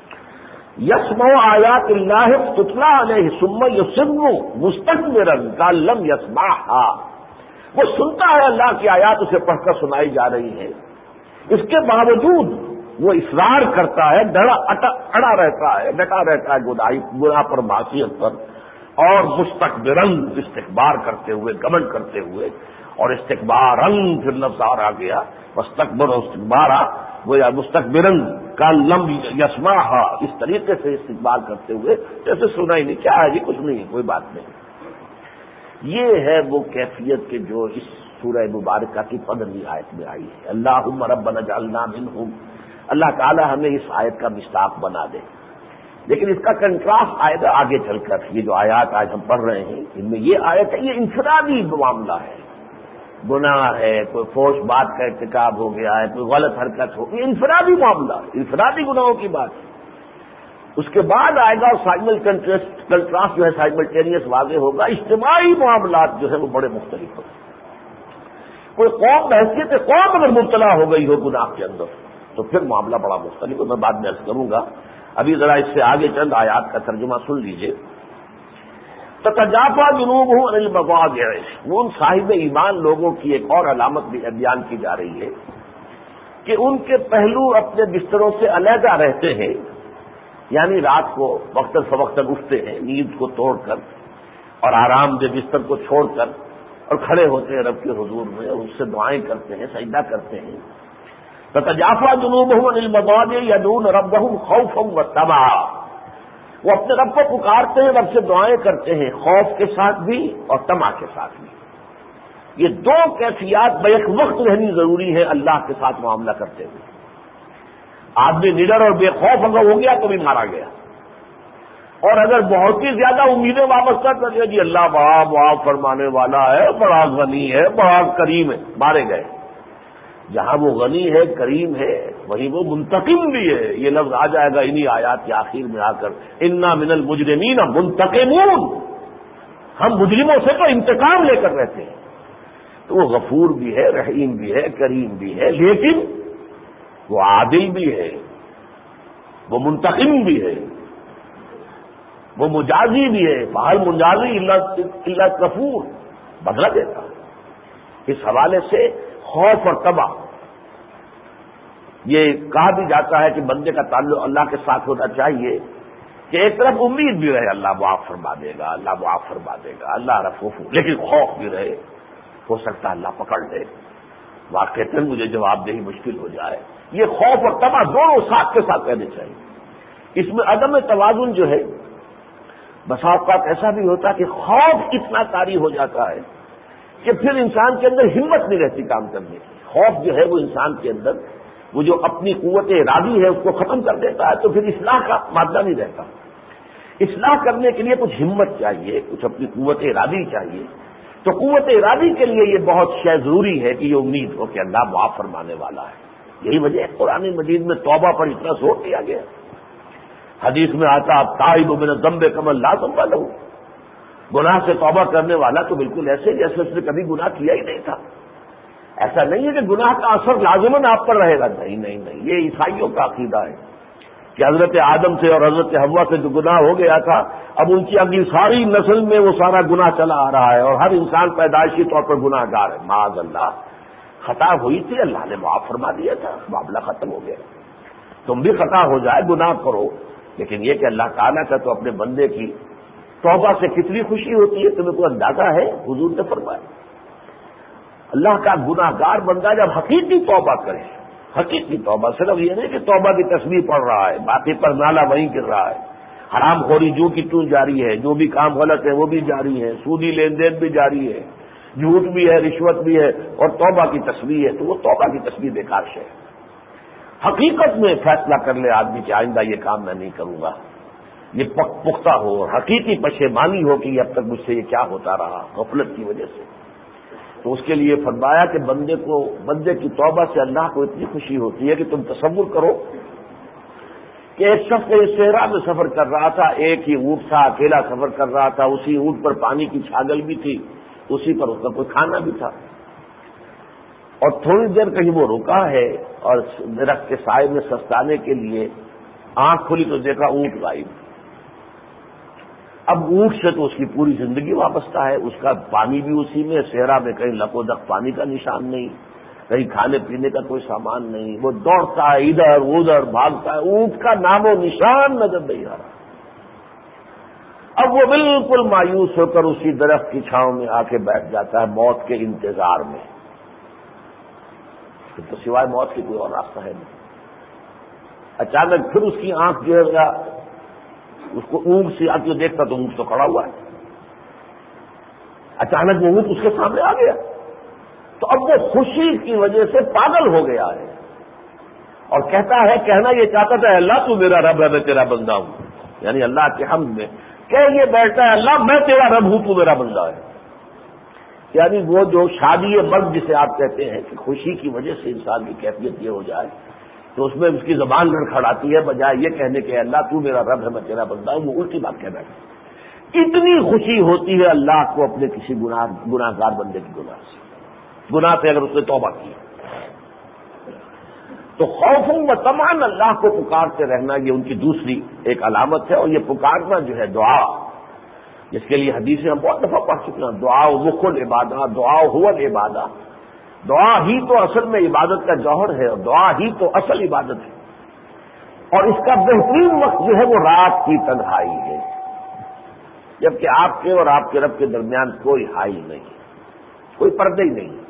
[SPEAKER 2] یسمع آیات اللہ تتلی علیہ ثم یصر مستکبرا کأن لم یسمعها، وہ سنتا ہے اللہ کی آیات اسے پڑھ کر سنائی جا رہی ہے، اس کے باوجود وہ اصرار کرتا ہے، ڈرا اڑا رہتا ہے، ڈٹا رہتا ہے گناہی گناہ پر، معصیت پر، اور مستکبرن استکبار کرتے ہوئے، گھمنڈ کرتے ہوئے. اور استکبارن پھر لفظ اور آ گیا، مستکبر اور استکبارا، وہ یا مستکبرن کا لم یسمعها، اس طریقے سے استکبار کرتے ہوئے جیسے سنا ہی نہیں، کیا ہے جی کچھ نہیں، کوئی بات نہیں. یہ ہے وہ کیفیت کہ جو اس سورہ مبارکہ کی پندرہویں آیت میں آئی ہے. اللہم ربنا اجعلنا منہم، اللہ تعالی ہمیں اس آیت کا مصداق بنا دے. لیکن اس کا کنٹراسٹ آئے گا آگے چل کر. یہ جو آیات آج ہم پڑھ رہے ہیں ان میں یہ آیت ہے، یہ انفرادی معاملہ ہے، گناہ ہے، کوئی فوش بات کا ارتکاب ہو گیا ہے، کوئی غلط حرکت ہو گئی، انفرادی معاملہ، انفرادی گناہوں کی بات ہے. اس کے بعد آئے گا سائمل کنٹراسٹ جو ہے سائملٹینیس واضح ہوگا، اجتماعی معاملات جو ہے وہ بڑے مختلف ہوں. کوئی قوم بحثیت قوم اگر مبتلا ہو گئی ہو گناہ کے اندر تو پھر معاملہ بڑا مختلف ہے. میں بعد میں عرض کروں گا، ابھی ذرا اس سے آگے چند آیات کا ترجمہ سن لیجئے. تتجافى جنوبهم عن المضاجع، وہ ان صاحب ایمان لوگوں کی ایک اور علامت بھی بیان کی جا رہی ہے کہ ان کے پہلو اپنے بستروں سے علیحدہ رہتے ہیں، یعنی رات کو وقتاً فوقتاً اٹھتے ہیں نیند کو توڑ کر اور آرام دہ بستر کو چھوڑ کر اور کھڑے ہوتے ہیں رب کے حضور میں اور اس سے دعائیں کرتے ہیں، سجدہ کرتے ہیں. تتجافى جنوبهم عن المضاجع يدعون ربهم خوفا وطمعا، وہ اپنے رب کو پکارتے ہیں، رب سے دعائیں کرتے ہیں، خوف کے ساتھ بھی اور طمع کے ساتھ بھی. یہ دو کیفیات بیک وقت رہنی ضروری ہے اللہ کے ساتھ معاملہ کرتے ہوئے. آدمی نڈر اور بے خوف اگر ہو گیا تو بھی مارا گیا، اور اگر بہت ہی زیادہ امیدیں وابستہ کر لیا جی اللہ بڑا معاف فرمانے والا ہے، بڑا غنی ہے، بڑا کریم ہے، مارے گئے. جہاں وہ غنی ہے، کریم ہے، وہیں وہ منتقم بھی ہے. یہ لفظ آ جائے گا انہی آیات کے آخر میں آ کر, انا من المجرمین منتقمون, ہم مجرموں سے تو انتقام لے کر رہتے ہیں. تو وہ غفور بھی ہے, رحیم بھی ہے, کریم بھی ہے, لیکن وہ عادل بھی ہے, وہ منتقم بھی ہے, وہ مجازی بھی ہے. فہل مجازی الا کفور, بدلہ دیتا. اس حوالے سے خوف اور طمع, یہ کہا بھی جاتا ہے کہ بندے کا تعلق اللہ کے ساتھ ہونا چاہیے کہ ایک طرف امید بھی رہے اللہ معاف فرما دے گا, اللہ معاف فرما دے گا, اللہ رفوف, لیکن خوف بھی رہے, ہو سکتا ہے اللہ پکڑ لے, واقعتاً مجھے جواب دہی مشکل ہو جائے. یہ خوف اور طمع دونوں ساتھ کے ساتھ رہنے چاہیے. اس میں عدم توازن جو ہے بسا اوقات ایسا بھی ہوتا ہے کہ خوف اتنا طاری ہو جاتا ہے کہ پھر انسان کے اندر ہمت نہیں رہتی کام کرنے کی. خوف جو ہے وہ انسان کے اندر وہ جو اپنی قوت ارادی ہے اس کو ختم کر دیتا ہے, تو پھر اصلاح کا مادہ نہیں رہتا. اصلاح کرنے کے لیے کچھ ہمت چاہیے, کچھ اپنی قوت ارادی چاہیے. تو قوت ارادی کے لیے یہ بہت شے ضروری ہے کہ یہ امید ہو کہ اللہ معاف فرمانے والا ہے. یہی وجہ ہے قرآن مجید میں توبہ پر اتنا زور دیا گیا. حدیث میں آتا اب تائب من الذنب کما لا ذنب لہ, گناہ سے توبہ کرنے والا تو بالکل ایسے جیسے اس نے کبھی گناہ کیا ہی نہیں تھا. ایسا نہیں ہے کہ گناہ کا اثر لازماً آپ پر رہے گا, نہیں نہیں نہیں, یہ عیسائیوں کا عقیدہ ہے کہ حضرت آدم سے اور حضرت حوا سے جو گناہ ہو گیا تھا اب ان کی اگلی ساری نسل میں وہ سارا گناہ چلا آ رہا ہے, اور ہر انسان پیدائشی طور پر گناہ گار ہے. معاذ اللہ, خطا ہوئی تھی, اللہ نے معاف فرما دیا تھا, معاملہ ختم ہو گیا. تم بھی خطا ہو جائے, گناہ کرو, لیکن یہ کہ اللہ تعالیٰ کا تو اپنے بندے کی توبہ سے کتنی خوشی ہوتی ہے تمہیں کوئی اندازہ ہے. حضور نے فرمایا اللہ کا گناہ گار بندہ جب حقیقی توبہ کرے, حقیقی توبہ صرف یہ نہیں کہ توبہ کی تسبیح پڑھ رہا ہے, باقی پر نالا وہیں گر رہا ہے, حرام خوری جو کی توں جاری ہے, جو بھی کام غلط ہے وہ بھی جاری ہے, سودی لین دین بھی جاری ہے, جھوٹ بھی ہے, رشوت بھی ہے, اور توبہ کی تسبیح ہے, تو وہ توبہ کی تسبیح بیکار ہے. حقیقت میں فیصلہ کر لے آدمی کہ آئندہ یہ کام میں نہیں کروں گا, یہ پختہ ہو اور حقیقی پشیمانی ہو کہ اب تک مجھ سے یہ کیا ہوتا رہا غفلت کی وجہ سے. تو اس کے لیے فرمایا کہ بندے کو بندے کی توبہ سے اللہ کو اتنی خوشی ہوتی ہے کہ تم تصور کرو کہ ایک شخص اس صحرا میں سفر کر رہا تھا, ایک ہی اونٹ تھا, اکیلا سفر کر رہا تھا, اسی اونٹ پر پانی کی چھاگل بھی تھی, اسی پر اس کا کوئی کھانا بھی تھا. اور تھوڑی دیر کہیں وہ رکا ہے اور درخت کے سائے میں سستانے کے لیے آنکھ کھلی تو دیکھا اونٹ غائب. اب اونٹ سے تو اس کی پوری زندگی وابستہ ہے, اس کا پانی بھی اسی میں, صحرا میں کہیں لکو دک پانی کا نشان نہیں, کہیں کھانے پینے کا کوئی سامان نہیں, وہ دوڑتا ہے ادھر ادھر بھاگتا ہے, اونٹ کا نام و نشان نظر نہیں آ رہا. اب وہ بالکل مایوس ہو کر اسی درخت کی چھاؤں میں آ کے بیٹھ جاتا ہے موت کے انتظار میں. تو سوائے موت کی کوئی اور راستہ ہے نہیں. اچانک پھر اس کی آنکھ جو ہے اس کو اونٹ سے آتی دیکھتا تو اونٹ تو کھڑا ہوا ہے. اچانک وہ اونٹ اس کے سامنے آ گیا, تو اب وہ خوشی کی وجہ سے پاگل ہو گیا ہے اور کہتا ہے, کہنا یہ چاہتا تھا اللہ تو میرا رب ہے میں تیرا بندہ ہوں, یعنی اللہ کے حمد میں کہہ یہ بیٹھتا ہے اللہ میں تیرا رب ہوں تو میرا بندہ ہے. یعنی وہ جو شادی مرد جسے آپ کہتے ہیں کہ خوشی کی وجہ سے انسان کی کیفیت یہ ہو جائے تو اس میں اس کی زبان لڑکھڑاتی ہے, بجائے یہ کہنے کے اللہ تو میرا رب ہے میں تیرا بندہ ہوں, وہ الٹی بات کہہ بیٹھا. اتنی خوشی ہوتی ہے اللہ کو اپنے کسی گناہ گناہ گار بندے کی گناہ سے, گناہ سے اگر اس نے توبہ کی. تو خوف و طمع اللہ کو پکارتے رہنا یہ ان کی دوسری ایک علامت ہے. اور یہ پکارنا جو ہے دعا, جس کے لیے حدیثیں ہم بہت دفعہ پڑھ چکے ہیں, دعا مخ العبادہ, دعا هو العبادہ, دعا ہی تو اصل میں عبادت کا جوہر ہے, اور دعا ہی تو اصل عبادت ہے. اور اس کا بہترین وقت جو ہے وہ رات کی تنہائی ہے, جبکہ آپ کے اور آپ کے رب کے درمیان کوئی حائل نہیں, کوئی پردے ہی نہیں,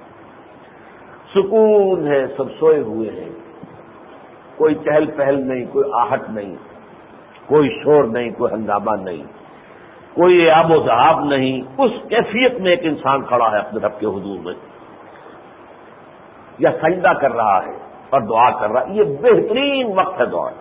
[SPEAKER 2] سکون ہے, سب سوئے ہوئے ہیں, کوئی چہل پہل نہیں, کوئی آہٹ نہیں, کوئی شور نہیں, کوئی ہنگامہ نہیں, کوئی آب و ذہاب نہیں. اس کیفیت میں ایک انسان کھڑا ہے اپنے رب کے حضور میں, یا سجدہ کر رہا ہے اور دعا کر رہا ہے. یہ بہترین وقت ہے دعا.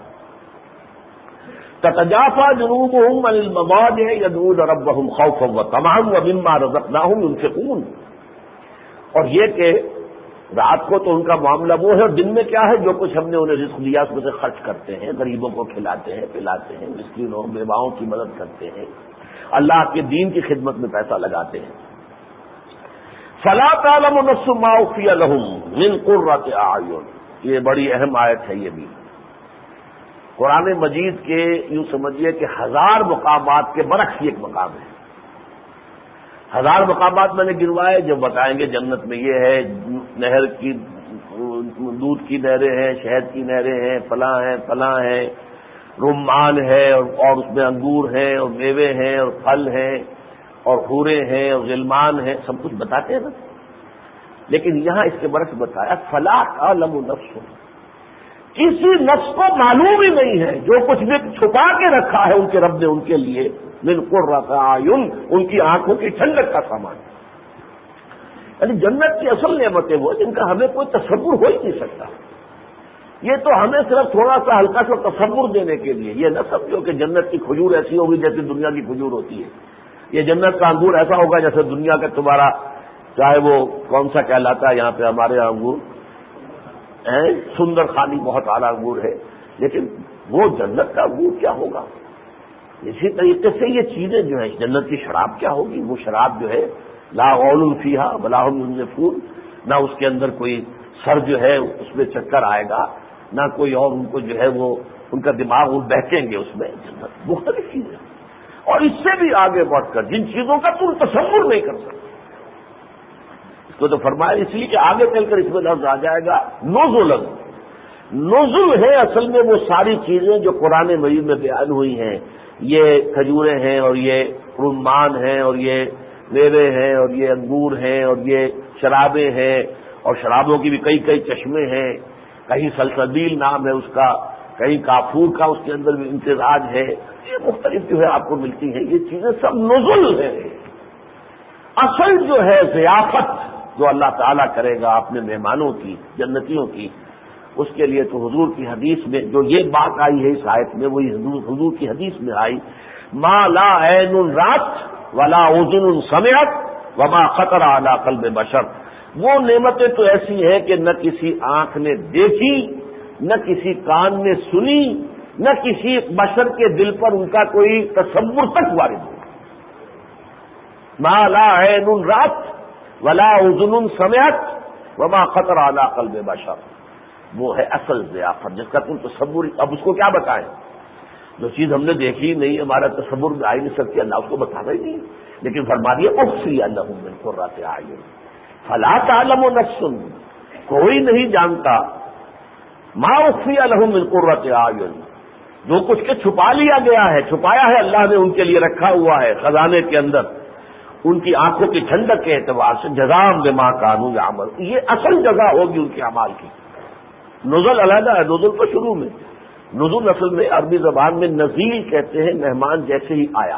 [SPEAKER 2] تتجافى جنوبهم عن المضاجع يدعون ربهم خوفا وطمعا ومما رزقناهم ينفقون. اور یہ کہ رات کو تو ان کا معاملہ وہ ہے، اور دن میں کیا ہے؟ جو کچھ ہم نے انہیں رزق دیا اس میں سے خرچ کرتے ہیں، غریبوں کو کھلاتے ہیں، پلاتے ہیں، مسکینوں بیواؤں کی مدد کرتے ہیں، اللہ کے دین کی خدمت میں پیسہ لگاتے ہیں۔ فلا تعلم نفس ما اخفی لهم من قرۃ اعین، یہ بڑی اہم آیت ہے۔ یہ بھی قرآن مجید کے یوں سمجھیے کہ ہزار مقامات کے برعکس ایک مقام ہے۔ ہزار مقامات میں نے گنوائے جو بتائیں گے جنت میں یہ ہے، نہر کی دودھ کی نہریں ہیں، شہد کی نہریں ہیں، فلاں ہیں فلاں ہیں، رمان ہے اور اس میں انگور ہیں اور میوے ہیں اور پھل ہیں اور حوریں ہیں اور غلمان ہیں، سب کچھ بتاتے ہیں نا۔ لیکن یہاں اس کے برعکس بتایا فلا تعلم نفس، کسی نفس کو معلوم ہی نہیں ہے جو کچھ بھی چھپا کے رکھا ہے ان کے رب نے ان کے لیے، من قرۃ اعین، ان کی آنکھوں کی ٹھنڈک کا سامان۔ یعنی جنت کی اصل نعمتیں وہ جن کا ہمیں کوئی تصور ہو ہی نہیں سکتا۔ یہ تو ہمیں صرف تھوڑا سا ہلکا سا تصور دینے کے لیے، یہ نہ سمجھو کہ جنت کی کھجور ایسی ہوگی جیسے دنیا کی کھجور ہوتی ہے، یہ جنت کا انگور ایسا ہوگا جیسے دنیا کا تمہارا چاہے وہ کون سا کہلاتا ہے یہاں پہ ہمارے یہاں انگور سندر خانی، بہت اعلیٰ انگور ہے، لیکن وہ جنت کا انگور کیا ہوگا؟ اسی طریقے سے یہ چیزیں جو ہیں، جنت کی شراب کیا ہوگی؟ وہ شراب جو ہے لا غول فیہا ولا هم ينزفون، نہ اس کے اندر کوئی سر جو ہے اس میں چکر آئے گا، نہ کوئی اور ان کو جو ہے وہ ان کا دماغ وہ بہکیں گے اس میں۔ جنت مختلف چیزیں، اور اس سے بھی آگے بڑھ کر جن چیزوں کا تم تصور نہیں کر سکتے، اس کو تو فرمایا اس لیے کہ آگے چل کر اس میں لفظ آ جائے گا نزل۔ نزل ہے اصل میں وہ ساری چیزیں جو قرآن مجید میں بیان ہوئی ہیں، یہ کھجوریں ہیں اور یہ رمان ہیں اور یہ میوے ہیں اور یہ انگور ہیں اور یہ شرابیں ہیں، اور شرابوں کی بھی کئی کئی چشمے ہیں، کہیں سلسبیل نام ہے اس کا، کہیں کافور کا اس کے اندر بھی امتزاج ہے، یہ مختلف جو ہے آپ کو ملتی ہیں، یہ چیزیں سب نزل ہیں۔ اصل جو ہے ضیافت جو اللہ تعالیٰ کرے گا اپنے مہمانوں کی، جنتیوں کی، اس کے لیے تو حضور کی حدیث میں جو یہ بات آئی ہے اس آیت میں، وہی حضور کی حدیث میں آئی، ما لا عین رات ولا اذن سمعت وما خطر علی قلب بشر، وہ نعمتیں تو ایسی ہیں کہ نہ کسی آنکھ نے دیکھی، نہ کسی کان نے سنی، نہ کسی بشر کے دل پر ان کا کوئی تصور تک وارد ہو۔ ما لا عین رات ولا اذن سمعت وما خطر علی قلب بشر، وہ ہے اصل ضیافت جس کا تم تصور، اب اس کو کیا بتائیں؟ جو چیز ہم نے دیکھی نہیں، ہمارا تصور میں آ ہی نہیں سکتی، اللہ اس کو بتانا ہی نہیں، لیکن فرما دیا اخفی لهم من قرۃ اعین فلا تعلم نفس، کوئی نہیں جانتا، ما اخفی لهم من قرۃ اعین، جو کچھ کے چھپا لیا گیا ہے، چھپایا ہے اللہ نے ان کے لیے، رکھا ہوا ہے خزانے کے اندر، ان کی آنکھوں کی ٹھنڈک کے اعتبار سے، جزاء بما كانوا يعملون، یہ اصل جزا ہوگی ان کے اعمال کی۔ نزل علیحدہ ہے، نزل تو شروع میں، نزل اصل میں عربی زبان میں نزیل کہتے ہیں مہمان جیسے ہی آیا۔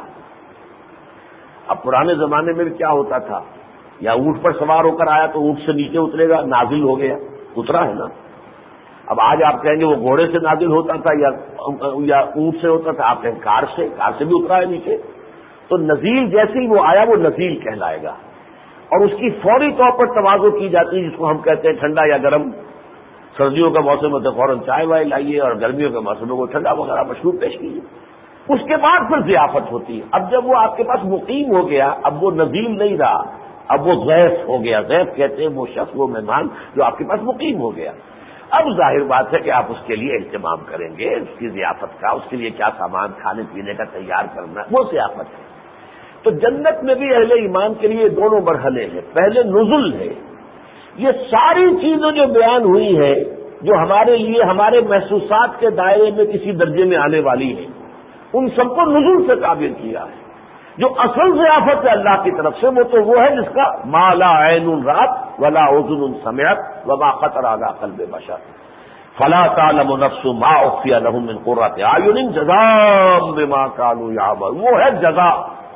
[SPEAKER 2] اب پرانے زمانے میں بھی کیا ہوتا تھا، یا اونٹ پر سوار ہو کر آیا تو اونٹ سے نیچے اترے گا، نازل ہو گیا، اترا ہے نا۔ اب آج آپ کہیں گے وہ گھوڑے سے نازل ہوتا تھا یا یا اونٹ سے ہوتا تھا، آپ کہیں کار سے، کار سے بھی اترا ہے نیچے، تو نزیل جیسے ہی وہ آیا وہ نزیل کہلائے گا، اور اس کی فوری طور پر تواضع کی جاتی ہے، جس کو ہم کہتے ہیں ٹھنڈا یا گرم۔ سردیوں کا موسم ہے تو فوراً چائے وائے لائیے، اور گرمیوں کے موسم میں وہ ٹھنڈا وغیرہ مشروب پیش کیجیے۔ اس کے بعد پھر ضیافت ہوتی ہے۔ اب جب وہ آپ کے پاس مقیم ہو گیا، اب وہ نزیل نہیں رہا، اب وہ ضیف ہو گیا۔ ضیف کہتے ہیں وہ شخص، وہ مہمان جو آپ کے پاس مقیم ہو گیا۔ اب ظاہر بات ہے کہ آپ اس کے لیے اہتمام کریں گے، اس کی ضیافت کا، اس کے لیے کیا سامان کھانے پینے کا تیار کرنا، وہ ضیافت ہے۔ تو جنت میں بھی اہل ایمان کے لیے دونوں مرحلے ہیں، پہلے نزل ہے، یہ ساری چیزیں جو بیان ہوئی ہیں جو ہمارے لیے ہمارے محسوسات کے دائرے میں کسی درجے میں آنے والی ہیں، ان سب کو نزول سے قابل کیا ہے۔ جو اصل ضیافت ہے اللہ کی طرف سے، وہ تو وہ ہے جس کا ما لا عین رات ولا اذن سمعت وما خطر علی قلب بشر فلا تعلم نفس ما اخفی لهم من قرۃ اعین جزاء بما كانوا يعملون، وہ ہے جزا۔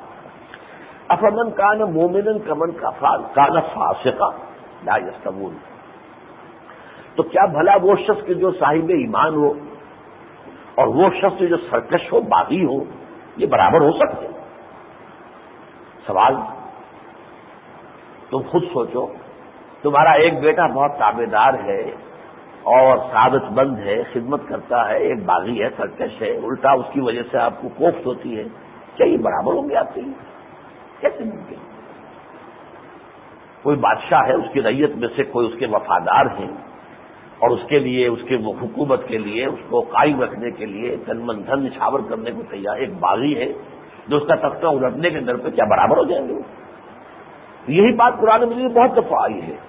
[SPEAKER 2] افمن کان مومنا کمن کان فاسقا لا یستوون، تو کیا بھلا وہ شخص کے جو صاحب ایمان ہو اور وہ شخص جو سرکش ہو، باغی ہو، یہ برابر ہو سکتے؟ سوال تم خود سوچو، تمہارا ایک بیٹا بہت تابع دار ہے اور سعادت مند ہے، خدمت کرتا ہے، ایک باغی ہے، سرکش ہے، الٹا اس کی وجہ سے آپ کو کوفت ہوتی ہے، کیا یہ برابر ہوں گے آپ کے لیے؟ کیسے ممکن؟ کوئی بادشاہ ہے، اس کی رعیت میں سے کوئی اس کے وفادار ہیں اور اس کے لیے، اس کے حکومت کے لیے، اس کو قائم رکھنے کے لیے تن من دھن نچھاور کرنے کو تیار، ایک باغی ہے جو اس کا تختہ الٹنے کے ڈر پہ، کیا برابر ہو جائیں گے؟ یہی بات قرآن مجید میں بہت دفعہ آئی ہے.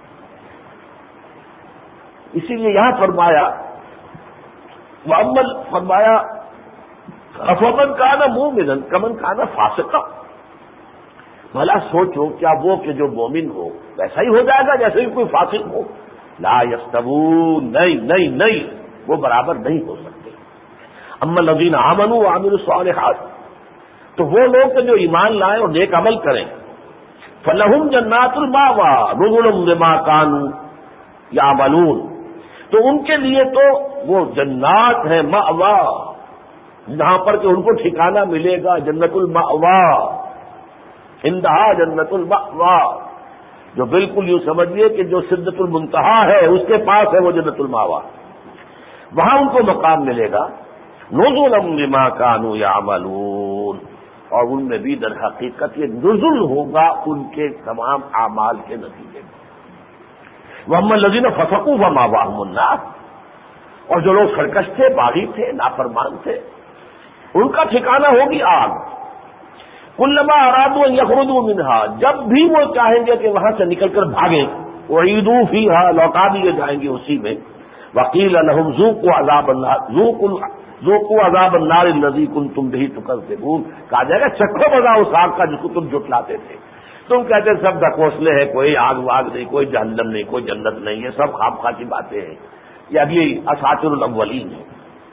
[SPEAKER 2] اسی لیے یہاں فرمایا وَأَمَّا فرمایا فَمَنْ كَانَ مُؤْمِنًا كَمَنْ كَانَ فَاسِقًا. بھلا سوچو کیا وہ کہ جو مومن ہو ویسا ہی ہو جائے گا جیسے ہی کوئی فاسق ہو؟ لا يستوون، نہیں نہیں نہیں، وہ برابر نہیں ہو سکتے. اما الذین آمنوا وعملوا الصالحات، تو وہ لوگ جو ایمان لائیں اور نیک عمل کریں، فلہم جنات المأویٰ نزلا بما كانوا یعملون، تو ان کے لیے تو وہ جنات ہیں مأویٰ، جہاں پر کہ ان کو ٹھکانہ ملے گا، جنت المأویٰ، انتہا جنت المأویٰ، جو بالکل یوں سمجھیے کہ جو سدرۃ المنتہا ہے اس کے پاس ہے وہ جنت المأویٰ، وہاں ان کو مقام ملے گا. نزلا بما كانوا يعملون، اور ان میں بھی در حقیقت یہ نزل ہوگا ان کے تمام اعمال کے نتیجے میں. وَأَمَّا الَّذِينَ فَسَقُوا فَمَأْوَاهُمُ النَّارُ، اور جو لوگ سرکش تھے، باغی تھے، نافرمان تھے، ان کا ٹھکانہ ہوگی آگ. کلما ارادوا ان یخرجوا منها، جب بھی وہ چاہیں گے کہ وہاں سے نکل کر بھاگیں، اعیدوا فیہا، لوٹا دیے جائیں گے اسی میں. وقیل لهم ذوقوا عذاب النار ذوقوا ذوقوا عذاب النار الذی کنتم به تکذبون، کہا جائے گا چکھو مزہ اس آگ کا جس کو تم جھٹلاتے تھے. تم کہتے سب ڈھکوسلے ہیں، کوئی آگ واگ نہیں، کوئی جہنم نہیں، کوئی جنت نہیں، یہ سب خواب خواہ کی باتیں ہیں، یہ اگلی اساطیر الاولین ہے.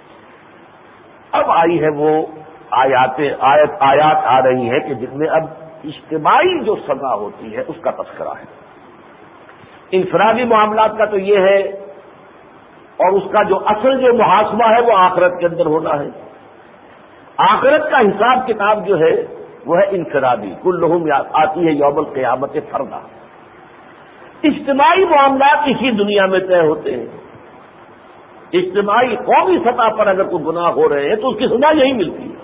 [SPEAKER 2] اب آئی ہے وہ آیات آیت آیات آ رہی ہیں کہ جن میں اب اجتماعی جو سزا ہوتی ہے اس کا تذکرہ ہے. انفرادی معاملات کا تو یہ ہے، اور اس کا جو اصل جو محاسبہ ہے وہ آخرت کے اندر ہونا ہے. آخرت کا حساب کتاب جو ہے وہ ہے انفرادی، کلہم آتی ہے یوم القیامت فردا. اجتماعی معاملات اسی دنیا میں طے ہوتے ہیں. اجتماعی قومی سطح پر اگر کوئی گناہ ہو رہے ہیں تو اس کی سزا یہی ملتی ہے.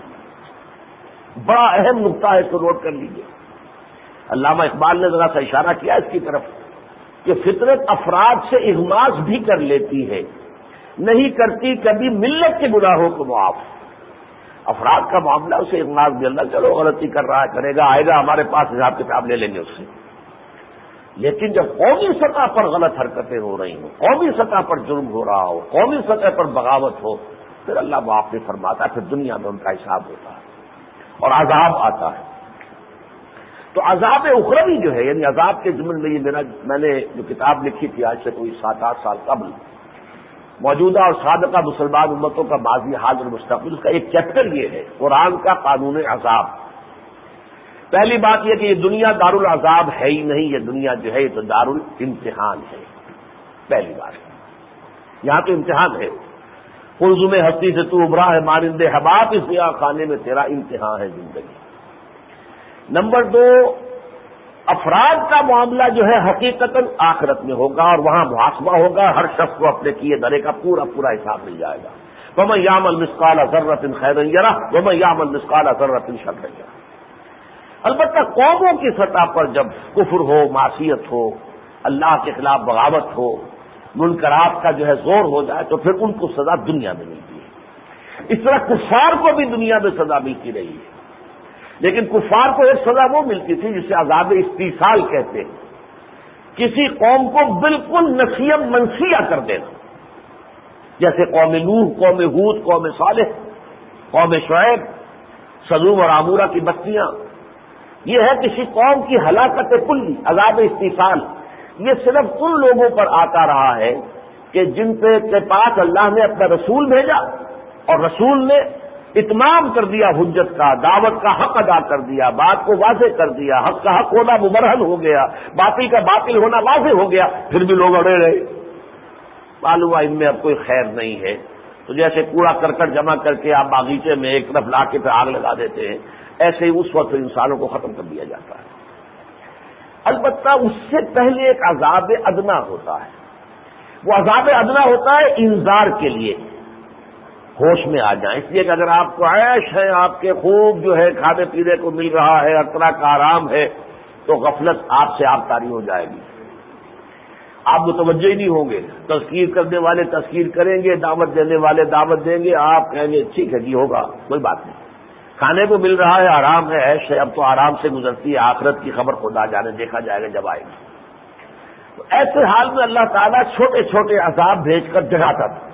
[SPEAKER 2] بڑا اہم نقطہ ہے، اس کو نوٹ کر لیجیے. علامہ اقبال نے ذرا سا اشارہ کیا اس کی طرف کہ فطرت افراد سے اغماس بھی کر لیتی ہے، نہیں کرتی کبھی ملت کے گناہوں کو معاف. افراد کا معاملہ اسے اغماس بھی، اللہ چلو غلطی کر رہا ہے، کرے گا، آئے گا ہمارے پاس، حساب کتاب لے لیں گے اس سے. لیکن جب قومی سطح پر غلط حرکتیں ہو رہی ہوں، قومی سطح پر جرم ہو رہا ہو، قومی سطح پر بغاوت ہو، پھر اللہ معاف نہیں فرماتا، پھر دنیا میں ان کا حساب ہوتا ہے اور عذاب آتا ہے. تو عذاب اخروی جو ہے، یعنی عذاب کے ضمن میں، یہ میرا میں نے جو کتاب لکھی تھی آج سے کوئی سات آٹھ سال قبل، موجودہ اور سابقہ مسلمان امتوں کا ماضی، حال اور مستقبل، اس کا ایک چیپٹر یہ ہے قرآن کا قانون عذاب. پہلی بات یہ کہ یہ دنیا دار العذاب ہے ہی نہیں، یہ دنیا جو ہے یہ تو دار الامتحان ہے. پہلی بات یہاں تو امتحان ہے. قلزم ہستی سے تو ابھرا ہے مانند حباب، اس سیاہ خانے میں تیرا امتحان ہے زندگی. نمبر دو، افراد کا معاملہ جو ہے حقیقتاً آخرت میں ہوگا اور وہاں محاسبہ ہوگا، ہر شخص کو اپنے کیے دھرے کا پورا پورا حساب مل جائے گا. وَمَن يَعْمَلْ مِثْقَالَ ذَرَّةٍ خَيْرًا يَرَهُ وَمَن يَعْمَلْ مِثْقَالَ ذَرَّةٍ شَرًّا يَرَهُ. البتہ قوموں کی سطح پر جب کفر ہو، معصیت ہو، اللہ کے خلاف بغاوت ہو، منکرات کا جو ہے زور ہو جائے تو پھر ان کو سزا دنیا میں ملتی ہے. اس طرح کفار کو بھی دنیا میں سزا ملتی رہی ہے. لیکن کفار کو ایک سزا وہ ملتی تھی جسے عذاب استیصال کہتے ہیں، کسی قوم کو بالکل نسیم منسیہ کر دینا، جیسے قوم نوح، قوم ہود، قوم صالح، قوم شعیب، سدوم اور عمورہ کی بستیاں. یہ ہے کسی قوم کی ہلاکت کلی، عذاب استیصال. یہ صرف ان لوگوں پر آتا رہا ہے کہ جن پہ کے پاس اللہ نے اپنا رسول بھیجا اور رسول نے اتمام کر دیا حجت کا، دعوت کا حق ادا کر دیا، بات کو واضح کر دیا، حق کا حق ہونا مبرہن ہو گیا، باطل کا باطل ہونا واضح ہو گیا، پھر بھی لوگ اڑے رہے. معلوم ہوا ان میں اب کوئی خیر نہیں ہے. تو جیسے کوڑا کرکٹ جمع کر کے آپ باغیچے میں ایک طرف لا کے پھر آگ لگا دیتے ہیں، ایسے ہی اس وقت انسانوں کو ختم کر دیا جاتا ہے. البتہ اس سے پہلے ایک عذاب ادنا ہوتا ہے. وہ عذاب ادنا ہوتا ہے انذار کے لیے، ہوش میں آ جائیں. اس لیے کہ اگر آپ کو عیش ہے، آپ کے خوب جو ہے کھانے پینے کو مل رہا ہے، ہر طرح کا آرام ہے، تو غفلت آپ سے آپ طاری ہو جائے گی. آپ متوجہ ہی نہیں ہوں گے. تذکیر کرنے والے تذکیر کریں گے، دعوت دینے والے دعوت دیں گے، آپ کہیں گے ٹھیک ہے جی ہوگا، کوئی بات نہیں. کھانے کو مل رہا ہے، آرام ہے، عیش ہے، اب تو آرام سے گزرتی ہے، آخرت کی خبر خدا جانے، دیکھا جائے گا جب آئے گی. تو ایسے حال میں اللہ تعالیٰ چھوٹے چھوٹے عذاب بھیج کر جگاتا تھا.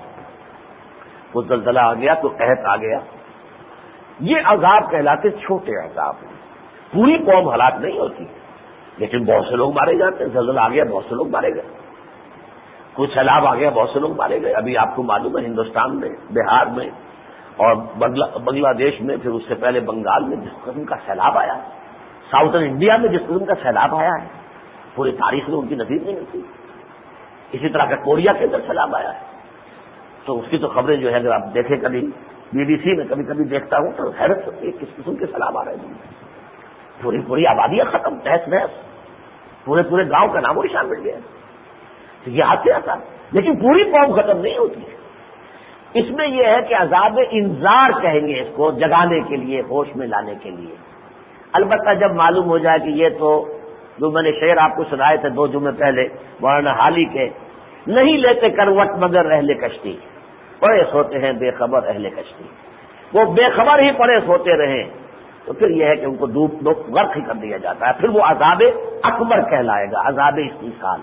[SPEAKER 2] وہ زلزلہ آ گیا تو قحط آ گیا. یہ عذاب کہلاتے چھوٹے عذاب ہیں. پوری قوم ہلاک نہیں ہوتی، لیکن بہت سے لوگ مارے جاتے ہیں. زلزلہ آ گیا، بہت سے لوگ مارے گئے. کوئی سیلاب آ گیا، بہت سے لوگ مارے گئے. ابھی آپ کو معلوم ہے ہندوستان میں، بہار میں اور بنگلہ دیش میں، پھر اس سے پہلے بنگال میں جس قسم کا سیلاب آیا، ساؤتھرن انڈیا میں جس قسم کا سیلاب آیا ہے، پوری تاریخ میں ان کی نظیر نہیں ملتی. اسی طرح کا کوریا کے اندر سیلاب آیا ہے. تو اس کی تو خبریں جو ہے اگر آپ دیکھیں، کبھی بی بی سی میں کبھی کبھی دیکھتا ہوں تو حیرت ہوتی ہے کس قسم کے سیلاب آ رہے ہیں. پوری پوری آبادیاں ختم، تہس نہس، پورے پورے گاؤں کا نام و نشان مل گیا. تو یہ آتے آتا، لیکن پوری قوم ختم نہیں ہوتی ہے. اس میں یہ ہے کہ عذاب انذار کہیں گے اس کو، جگانے کے لیے، ہوش میں لانے کے لیے. البتہ جب معلوم ہو جائے کہ یہ تو جو میں نے شعر آپ کو سنائے تھے دو جمعے پہلے مولانا حالی کے، نہیں لیتے کروٹ مگر اہل کشتی، پڑے سوتے ہیں بے خبر اہل کشتی، وہ بے خبر ہی پڑے سوتے رہیں، تو پھر یہ ہے کہ ان کو ڈوب ڈوب غرق ہی کر دیا جاتا ہے. پھر وہ عذاب اکبر کہلائے گا، عذاب استیصال.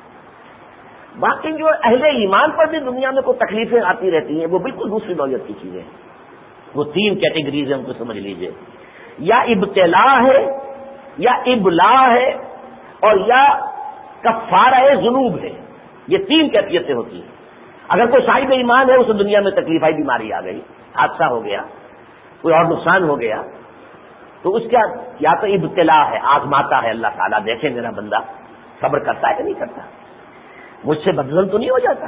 [SPEAKER 2] باقی جو اہل ایمان پر بھی دنیا میں کوئی تکلیفیں آتی رہتی ہیں، وہ بالکل دوسری نوعیت کی چیزیں ہیں. وہ تین کیٹیگریز ہیں، ان کو سمجھ لیجئے. یا ابتلا ہے، یا ابلا ہے، اور یا کفارہ ذنوب ہے. یہ تین کیفیتیں ہوتی ہیں. اگر کوئی صاحب ایمان ہے، اسے دنیا میں تکلیف آئی، بیماری آ گئی، حادثہ ہو گیا، کوئی اور نقصان ہو گیا، تو اس کا یا تو ابتلا ہے، آزماتا ہے اللہ تعالیٰ، دیکھیں میرا بندہ صبر کرتا ہے کہ نہیں کرتا، مجھ سے بدظن تو نہیں ہو جاتا.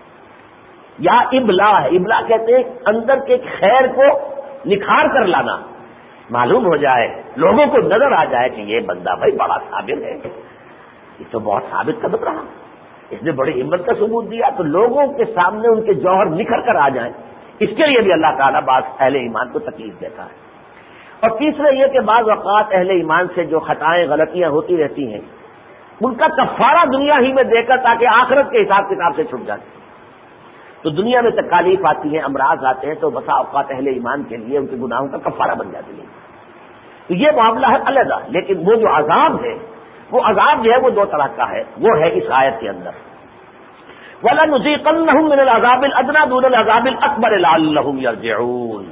[SPEAKER 2] یا ابلا ہے، ابلا کہتے ہیں اندر کے خیر کو نکھار کر لانا، معلوم ہو جائے، لوگوں کو نظر آ جائے کہ یہ بندہ بھائی بڑا صابر ہے، یہ تو بہت ثابت قدم رہا، اس نے بڑی ہمت کا ثبوت دیا، تو لوگوں کے سامنے ان کے جوہر نکھر کر آ جائیں. اس کے لیے بھی اللہ تعالیٰ بعض اہل ایمان کو تکلیف دیتا ہے. اور تیسرا یہ کہ بعض اوقات اہل ایمان سے جو خطائیں غلطیاں ہوتی رہتی ہیں، ان کا کفارہ دنیا ہی میں دے کر تاکہ آخرت کے حساب کتاب سے چھٹ جائے. تو دنیا میں تکالیف آتی ہیں، امراض آتے ہیں، تو بسا اوقات اہل ایمان کے لیے ان کے گناہوں کا کفارہ بن جاتی ہے. تو یہ معاملہ ہے علیحدہ. لیکن وہ جو عذاب ہے، وہ عذاب جو ہے وہ دو طرح کا ہے، وہ ہے اس آیت کے اندر وَلَنُذِيقَنَّهُم مِّنَ الْعَذَابِ الْأَدْنَىٰ دُونَ الْعَذَابِ الْأَكْبَرِ لَعَلَّهُمْ يَرْجِعُونَ.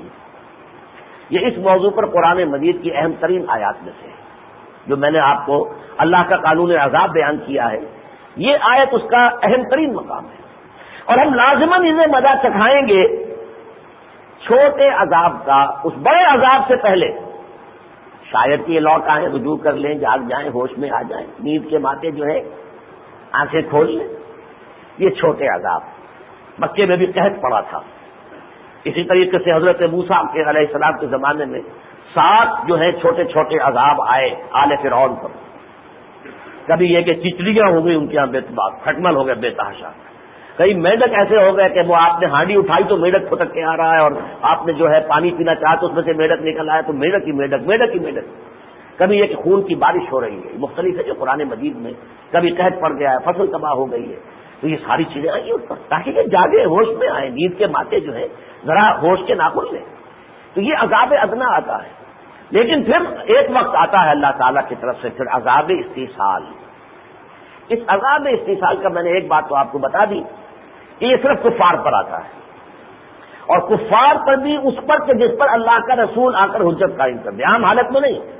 [SPEAKER 2] یہ اس موضوع پر قرآن مجید کی اہم ترین آیات میں سے جو میں نے آپ کو اللہ کا قانون عذاب بیان کیا ہے، یہ آیت اس کا اہم ترین مقام ہے. اور ہم لازماً انہیں مزہ چکھائیں گے چھوٹے عذاب کا اس بڑے عذاب سے پہلے. شاید کہ یہ لوٹ آئیں، رجوع کر لیں، جاگ جائیں، ہوش میں آ جائیں، نیند کے ماتے جو ہے آنکھیں کھول لیں. یہ چھوٹے عذاب، مکے میں بھی قحط پڑا تھا. اسی طریقے سے حضرت موسیٰ کے علیہ السلام کے زمانے میں سات جو ہے چھوٹے چھوٹے عذاب آئے آل فرعون پر. کبھی یہ کہ چچڑیاں ہو گئی ان کے یہاں بے تباہ، کھٹمل ہو گئے بے تحاشا. کئی میڈک ایسے ہو گئے کہ وہ آپ نے ہانڈی اٹھائی تو میڈک پھٹک کے آ رہا ہے، اور آپ نے جو ہے پانی پینا چاہا تو اس میں سے میڈک نکل آیا تو میڈک ہی میڈک میڈک ہی میڈک. کبھی یہ کہ خون کی بارش ہو رہی ہے. مختلف ہے جو قرآن مجید میں کبھی قحط پڑ گیا ہے، فصل تباہ ہو گئی ہے. تو یہ ساری چیزیں آئی اس پر تاکہ یہ جاگے، ہوش میں آئیں، نیند کے ماتے جو ہے ذرا ہوش کے ناخن لیں. تو یہ عذاب ادنا آتا ہے. لیکن پھر ایک وقت آتا ہے اللہ تعالیٰ کی طرف سے پھر عذاب استیصال. اس عذاب استیصال کا میں نے ایک بات تو آپ کو بتا دی کہ یہ صرف کفار پر آتا ہے، اور کفار پر بھی اس پر کہ جس پر اللہ کا رسول آ کر حجت قائم کر دے، عام حالت میں نہیں.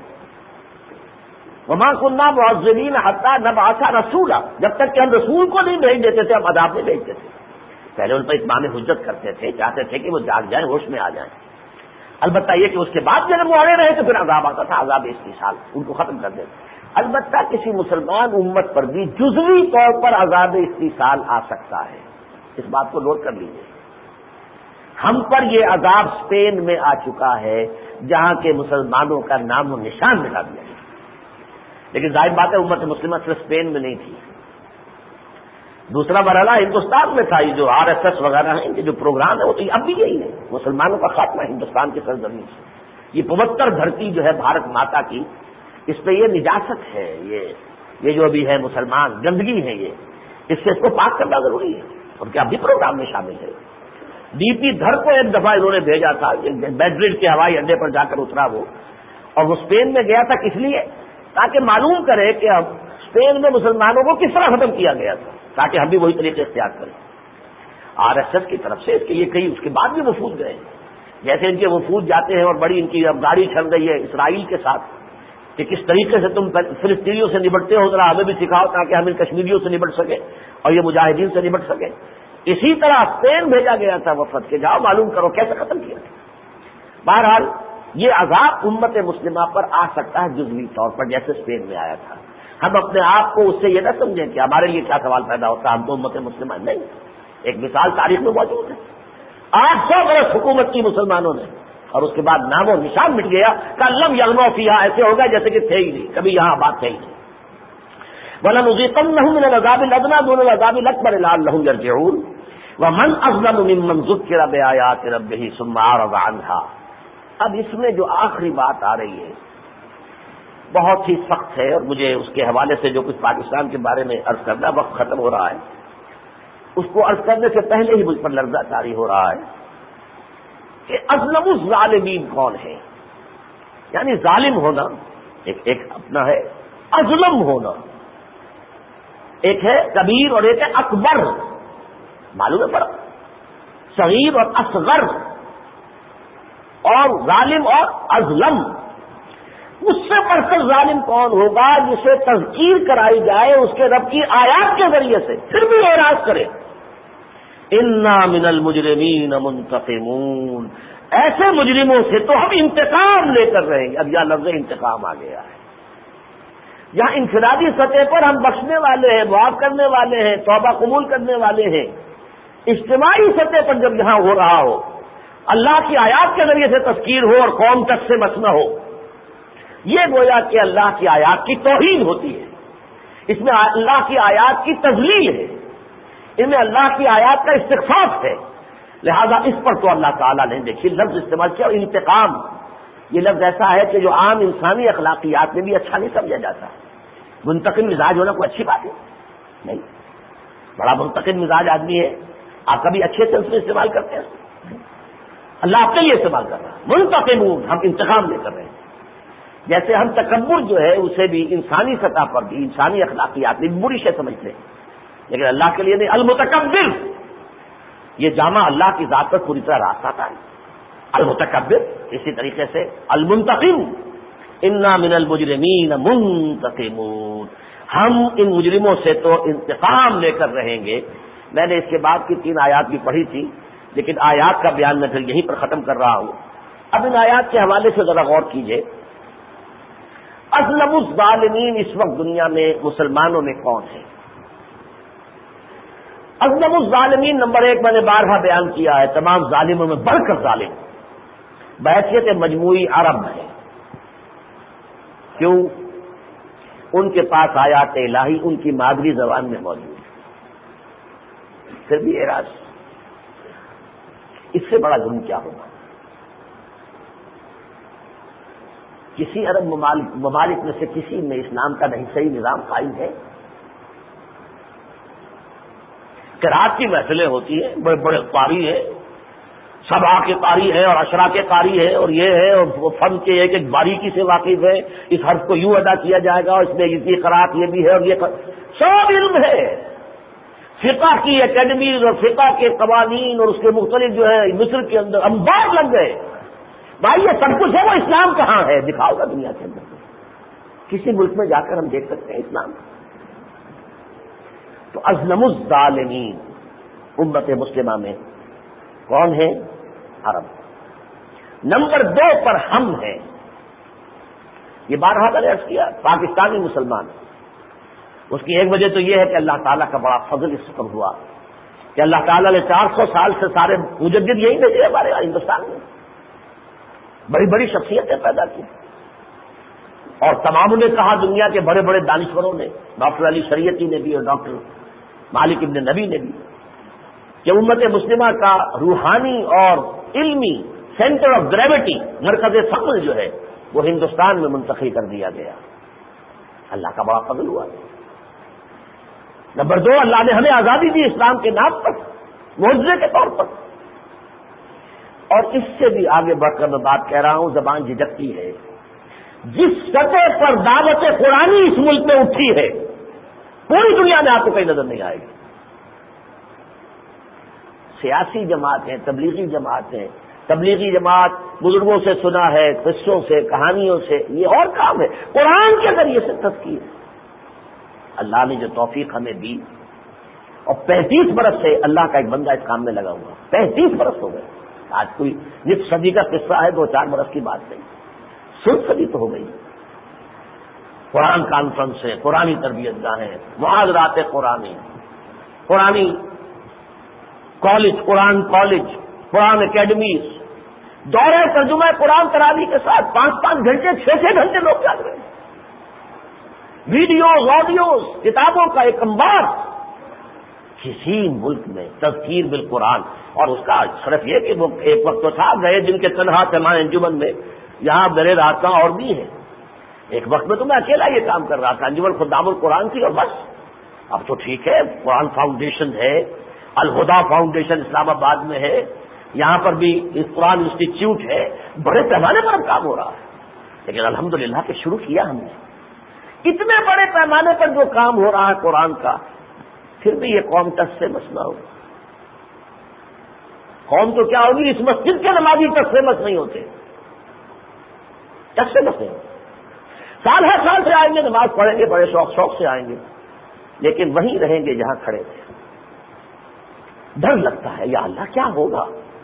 [SPEAKER 2] وما كنا معذبين حتى نبعث رسولا، جب تک کہ ہم رسول کو نہیں بھیج دیتے تھے ہم عذاب نہیں بھیجتے تھے. پہلے ان پر اتمام حجت کرتے تھے، چاہتے تھے کہ وہ جاگ جائیں، ہوش میں آ جائیں. البتہ یہ کہ اس کے بعد جب وہ اڑے رہے تو پھر عذاب آتا تھا، عذاب استیصال، ان کو ختم کر دیتے. البتہ کسی مسلمان امت پر بھی جزوی طور پر عذاب استیصال آ سکتا ہے. اس بات کو نوٹ کر لیجیے. ہم پر یہ عذاب اسپین میں آ چکا ہے، جہاں کے مسلمانوں کا نام و نشان مٹا دیا گیا. لیکن ظاہر بات ہے امت مسلمہ صرف اسپین میں نہیں تھی. دوسرا مرحلہ ہندوستان میں تھا. یہ جو آر ایس ایس وغیرہ ہیں کہ جو پروگرام ہے وہ تو اب بھی یہی ہے, مسلمانوں کا خاتمہ ہندوستان کی سرزمین سے. یہ پوتر دھرتی جو ہے بھارت ماتا کی, اس پہ یہ نجاست ہے, یہ یہ جو ابھی ہے مسلمان گندگی ہے, یہ اس سے اس کو پاک کرنا ضروری ہے. اور کیا اب بھی پروگرام میں شامل ہے. ڈی پی دھر کو ایک دفعہ انہوں نے بھیجا تھا, میڈرڈ کے ہوائی اڈے پر جا کر اترا وہ, اور وہ اسپین میں گیا تھا کس لیے, تاکہ معلوم کرے کہ اب اسپین میں مسلمانوں کو کس طرح ختم کیا گیا تھا, تاکہ ہم بھی وہی طریقے اختیار کریں. آر ایس ایس کی طرف سے اس کے یہ کئی اس کے بعد بھی وفود گئے, جیسے ان کے وفود جاتے ہیں اور بڑی ان کی اب گاڑی چل رہی ہے اسرائیل کے ساتھ کہ کس طریقے سے تم فلسطینیوں سے نبٹتے ہو, ذرا ہمیں بھی سکھاؤ تاکہ ہم ان کشمیریوں سے نبٹ سکیں اور یہ مجاہدین سے نبٹ سکیں. اسی طرح اسپین بھیجا گیا تھا وفد کے, جاؤ معلوم کرو کیسے ختم کیا تھا. بہرحال یہ عذاب امت مسلمہ پر آ سکتا ہے جزوی طور پر, جیسے اسپین میں آیا تھا. ہم اپنے آپ کو اس سے یہ نہ سمجھیں کہ ہمارے لیے کیا سوال پیدا ہوتا ہے, ہم تو امت مسلمہ نہیں. ایک مثال تاریخ میں موجود ہے, آٹھ سو برس حکومت کی مسلمانوں نے, اور اس کے بعد نام و نشان مٹ گیا. کلم یغمو فیہا, ایسے ہوگا جیسے کہ تھے ہی نہیں, کبھی یہاں بات تھے ہی نہیں. وَلَنُذِيقَنَّهُم مِّنَ الْعَذَابِ الْأَدْنَىٰ دُونَ الْعَذَابِ الْأَكْبَرِ لَعَلَّهُمْ يَرْجِعُونَ وَمَنْ أَظْلَمُ مِمَّنْ ذُكِّرَ بِآيَاتِ رَبِّهِ ثُمَّ أَعْرَضَ عَنْهَا. اب اس میں جو آخری بات آ رہی ہے بہت ہی سخت ہے, اور مجھے اس کے حوالے سے جو کچھ پاکستان کے بارے میں عرض کرنا, وقت ختم ہو رہا ہے, اس کو عرض کرنے سے پہلے ہی مجھ پر لرزہ طاری ہو رہا ہے کہ اظلم الظالمین کون ہے. یعنی ظالم ہونا ایک ایک اپنا ہے, اظلم ہونا ایک ہے کبیر اور ایک ہے اکبر. معلوم ہے فرق, صغیر اور اصغر, اور ظالم اور اظلم. اس سے بڑھ کر ظالم کون ہوگا جسے تذکیر کرائی جائے اس کے رب کی آیات کے ذریعے سے, پھر بھی اعراض کرے. انا من المجرمین منتقمون, ایسے مجرموں سے تو ہم انتقام لے کر رہیں گے. اب یہ لفظ انتقام آ گیا ہے. یہاں انفرادی سطح پر ہم بخشنے والے ہیں, معاف کرنے والے ہیں, توبہ قبول کرنے والے ہیں. اجتماعی سطح پر جب یہاں ہو رہا ہو, اللہ کی آیات کے ذریعے سے تذکیر ہو اور قوم تک سے مسئلہ ہو, یہ گویا کہ اللہ کی آیات کی توہین ہوتی ہے. اس میں اللہ کی آیات کی تذلیل ہے, ان میں اللہ کی آیات کا استخفاف ہے. لہذا اس پر تو اللہ تعالیٰ نے دیکھیے لفظ استعمال کیا, انتقام. یہ لفظ ایسا ہے کہ جو عام انسانی اخلاقیات میں بھی اچھا نہیں سمجھا جاتا. منتقم مزاج ہونا کوئی اچھی بات ہے نہیں. بڑا منتقم مزاج آدمی ہے, آپ کبھی اچھے سے اس میں استعمال کرتے ہیں. اللہ آپ کے لیے استعمال کر رہا ہے. منتقمون, ہم انتقام لے کر رہے ہیں. جیسے ہم تکبر جو ہے اسے بھی انسانی سطح پر بھی, انسانی اخلاقیات میں بری شے سمجھتے ہیں, لیکن اللہ کے لیے نہیں. المتکبر, یہ جامع اللہ کی ذات پر پوری طرح راست آتا ہے. المتکبر, اسی طریقے سے المنتقم, انا من المجرمین منتقمون, ہم ان مجرموں سے تو انتقام لے کر رہیں گے. میں نے اس کے بعد کی تین آیات بھی پڑھی تھی, لیکن آیات کا بیان میں پھر یہیں پر ختم کر رہا ہوں. اب ان آیات کے حوالے سے ذرا غور کیجئے. اظلم الظالمین اس وقت دنیا میں مسلمانوں میں کون ہے؟ اظلم الظالمین نمبر ایک میں نے بارہا بیان کیا ہے, تمام ظالموں میں بڑھ کر ظالم بحیثیت مجموعی عرب ہے. کیوں؟ ان کے پاس آیات الہی ان کی مادری زبان میں موجود ہے, پھر بھی اعراض. اس سے بڑا ظلم کیا ہوگا؟ کسی عرب ممالک, ممالک میں سے کسی میں اسلام کا نہیں صحیح نظام قائم ہے؟ قرات کی محفلیں ہوتی ہیں, بڑے بڑے قاری ہیں, سبا کے قاری ہے اور اشرا کے قاری ہے, اور یہ ہے, اور وہ فن کے ایک ایک باریکی سے واقف ہے. اس حرف کو یوں ادا کیا جائے گا, اس میں یہ قرات یہ بھی ہے, اور یہ سب علم ہے. فقہ کی اکیڈمیز اور فقہ کے قوانین اور اس کے مختلف جو ہے مصر کے اندر انبار لگ گئے. بھائی یہ سب کچھ ہے, وہ اسلام کہاں ہے؟ دکھاؤ گا دنیا کے اندر. کسی ملک میں جا کر ہم دیکھ سکتے ہیں اسلام. تو اظلم الظالمین امت مسلمہ میں کون ہے؟ عرب. نمبر دو پر ہم ہیں. یہ بارہا میں نے عرض کیا, پاکستانی مسلمان. اس کی ایک وجہ تو یہ ہے کہ اللہ تعالیٰ کا بڑا فضل اس پر ہوا کہ اللہ تعالیٰ نے چار سو سال سے سارے مجدد یہی بھیجے ہمارے ہندوستان میں, بڑی بڑی شخصیتیں پیدا کی. اور تمام نے کہا، دنیا کے بڑے بڑے دانشوروں نے، ڈاکٹر علی شریعتی نے بھی اور ڈاکٹر مالک ابن نبی نے بھی، کہ امت مسلمہ کا روحانی اور علمی سینٹر آف گریوٹی، مرکز ثقل جو ہے وہ ہندوستان میں منتقل کر دیا گیا۔ اللہ کا بڑا فضل ہوا۔ نمبر دو، اللہ نے ہمیں آزادی دی اسلام کے نام پر، معجزے کے طور پر۔ اور اس سے بھی آگے بڑھ کر میں بات کہہ رہا ہوں، زبان جھجکتی ہے، جس سطح پر دعوت قرآنی اس ملک میں اٹھی ہے پوری دنیا میں آپ کو کہیں نظر نہیں آئے گی۔ سیاسی جماعتیں، تبلیغی جماعتیں، تبلیغی جماعت بزرگوں سے سنا ہے، قصوں سے، کہانیوں سے، یہ اور کام ہے، قرآن کے ذریعے سے تذکیر۔ اللہ نے جو توفیق ہمیں دی، اور پینتیس برس سے اللہ کا ایک بندہ اس کام میں لگا ہوا، پینتیس برس ہو گئے، آج کوئی نصف صدی کا قصہ ہے، دو چار برس کی بات نہیں، سن صدی تو ہو گئی۔ قرآن کانفرنس ہے، قرآنی تربیت گاہیں، محاضرات قرآنی، قرآنی college, Quran college, Quran academies, دورہ ترجمہ قرآن تراویح کے ساتھ پانچ پانچ گھنٹے چھ چھ گھنٹے لوگ جاگ رہے ہیں، ویڈیوز، آڈیوز، کتابوں کا ایک انبار۔ کسی ملک میں تذکیر بالقرآن، اور اس کا صرف یہ کہ وہ ایک وقت تو تھا گئے جن کے تنہا تنہا انجمن میں، یہاں میرے راستہ اور بھی ہے، ایک وقت میں تو میں اکیلا یہ کام کر رہا تھا، انجمن خدام القرآن تھی اور بس۔ اب تو ٹھیک ہے، قرآن فاؤنڈیشن ہے، الہدا فاؤنڈیشن اسلام آباد میں ہے، یہاں پر بھی قرآن انسٹیٹیوٹ ہے، بڑے پیمانے پر کام ہو رہا ہے، لیکن الحمدللہ کہ شروع کیا ہم نے۔ اتنے بڑے پیمانے پر جو کام ہو رہا ہے قرآن کا، پھر بھی یہ قوم ٹس سے مسئلہ ہوگا۔ قوم تو کیا ہوگی، اس مسجد کے نمازی ٹس سے مس نہیں ہوتے، ٹس سے مس نہیں ہوتے، سال ہر سال سے آئیں گے، نماز پڑھیں گے، بڑے شوق شوق سے آئیں گے، لیکن وہیں رہیں گے جہاں کھڑے تھے۔ ڈر لگتا ہے، یا اللہ کیا ہوگا،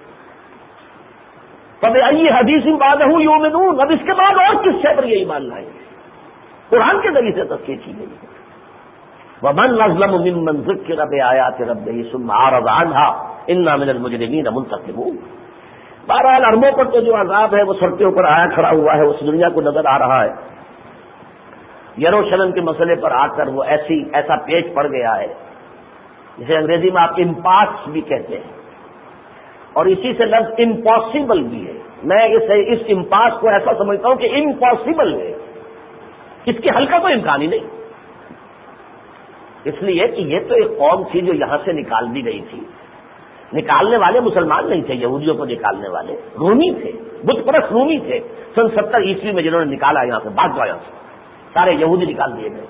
[SPEAKER 2] فَبِأَيِّ حَدِيثٍ بَعْدَهُ يُؤْمِنُونَ، اب اس کے بعد اور کس شے پر یہ ایمان لائیں گے؟ قرآن کے ذریعے سے تذکیر کی گئی ہے۔ وَمَنْ أَظْلَمُ مِمَّنْ ذُكِّرَ بِآيَاتِ رَبِّهِ ثُمَّ أَعْرَضَ عَنْهَا إِنَّا مِنَ الْمُجْرِمِينَ مُنْتَقِمُونَ۔ بہرحال عربوں پر تو جو عذاب ہے وہ سر کے اوپر آیا کھڑا ہوا ہے، اس دنیا کو نظر آ رہا ہے۔ یروشلم کے مسئلے پر آ کر وہ ایسی ایسا پیچ پڑ گیا ہے جسے انگریزی میں آپ امپاس بھی کہتے ہیں، اور اسی سے لفظ امپاسبل بھی ہے۔ میں اسے اس امپاس کو ایسا سمجھتا ہوں کہ امپاسبل ہے، اس کے حل کا کوئی امکان ہی نہیں، اس لیے کہ یہ تو ایک قوم تھی جو یہاں سے نکال دی گئی تھی۔ نکالنے والے مسلمان نہیں تھے، یہودیوں کو نکالنے والے رومی تھے، بت پرست رومی تھے، سن ستر عیسوی میں جنہوں نے نکالا یہاں سے، بھاگ گیا سے سارے یہودی نکال دیے گئے۔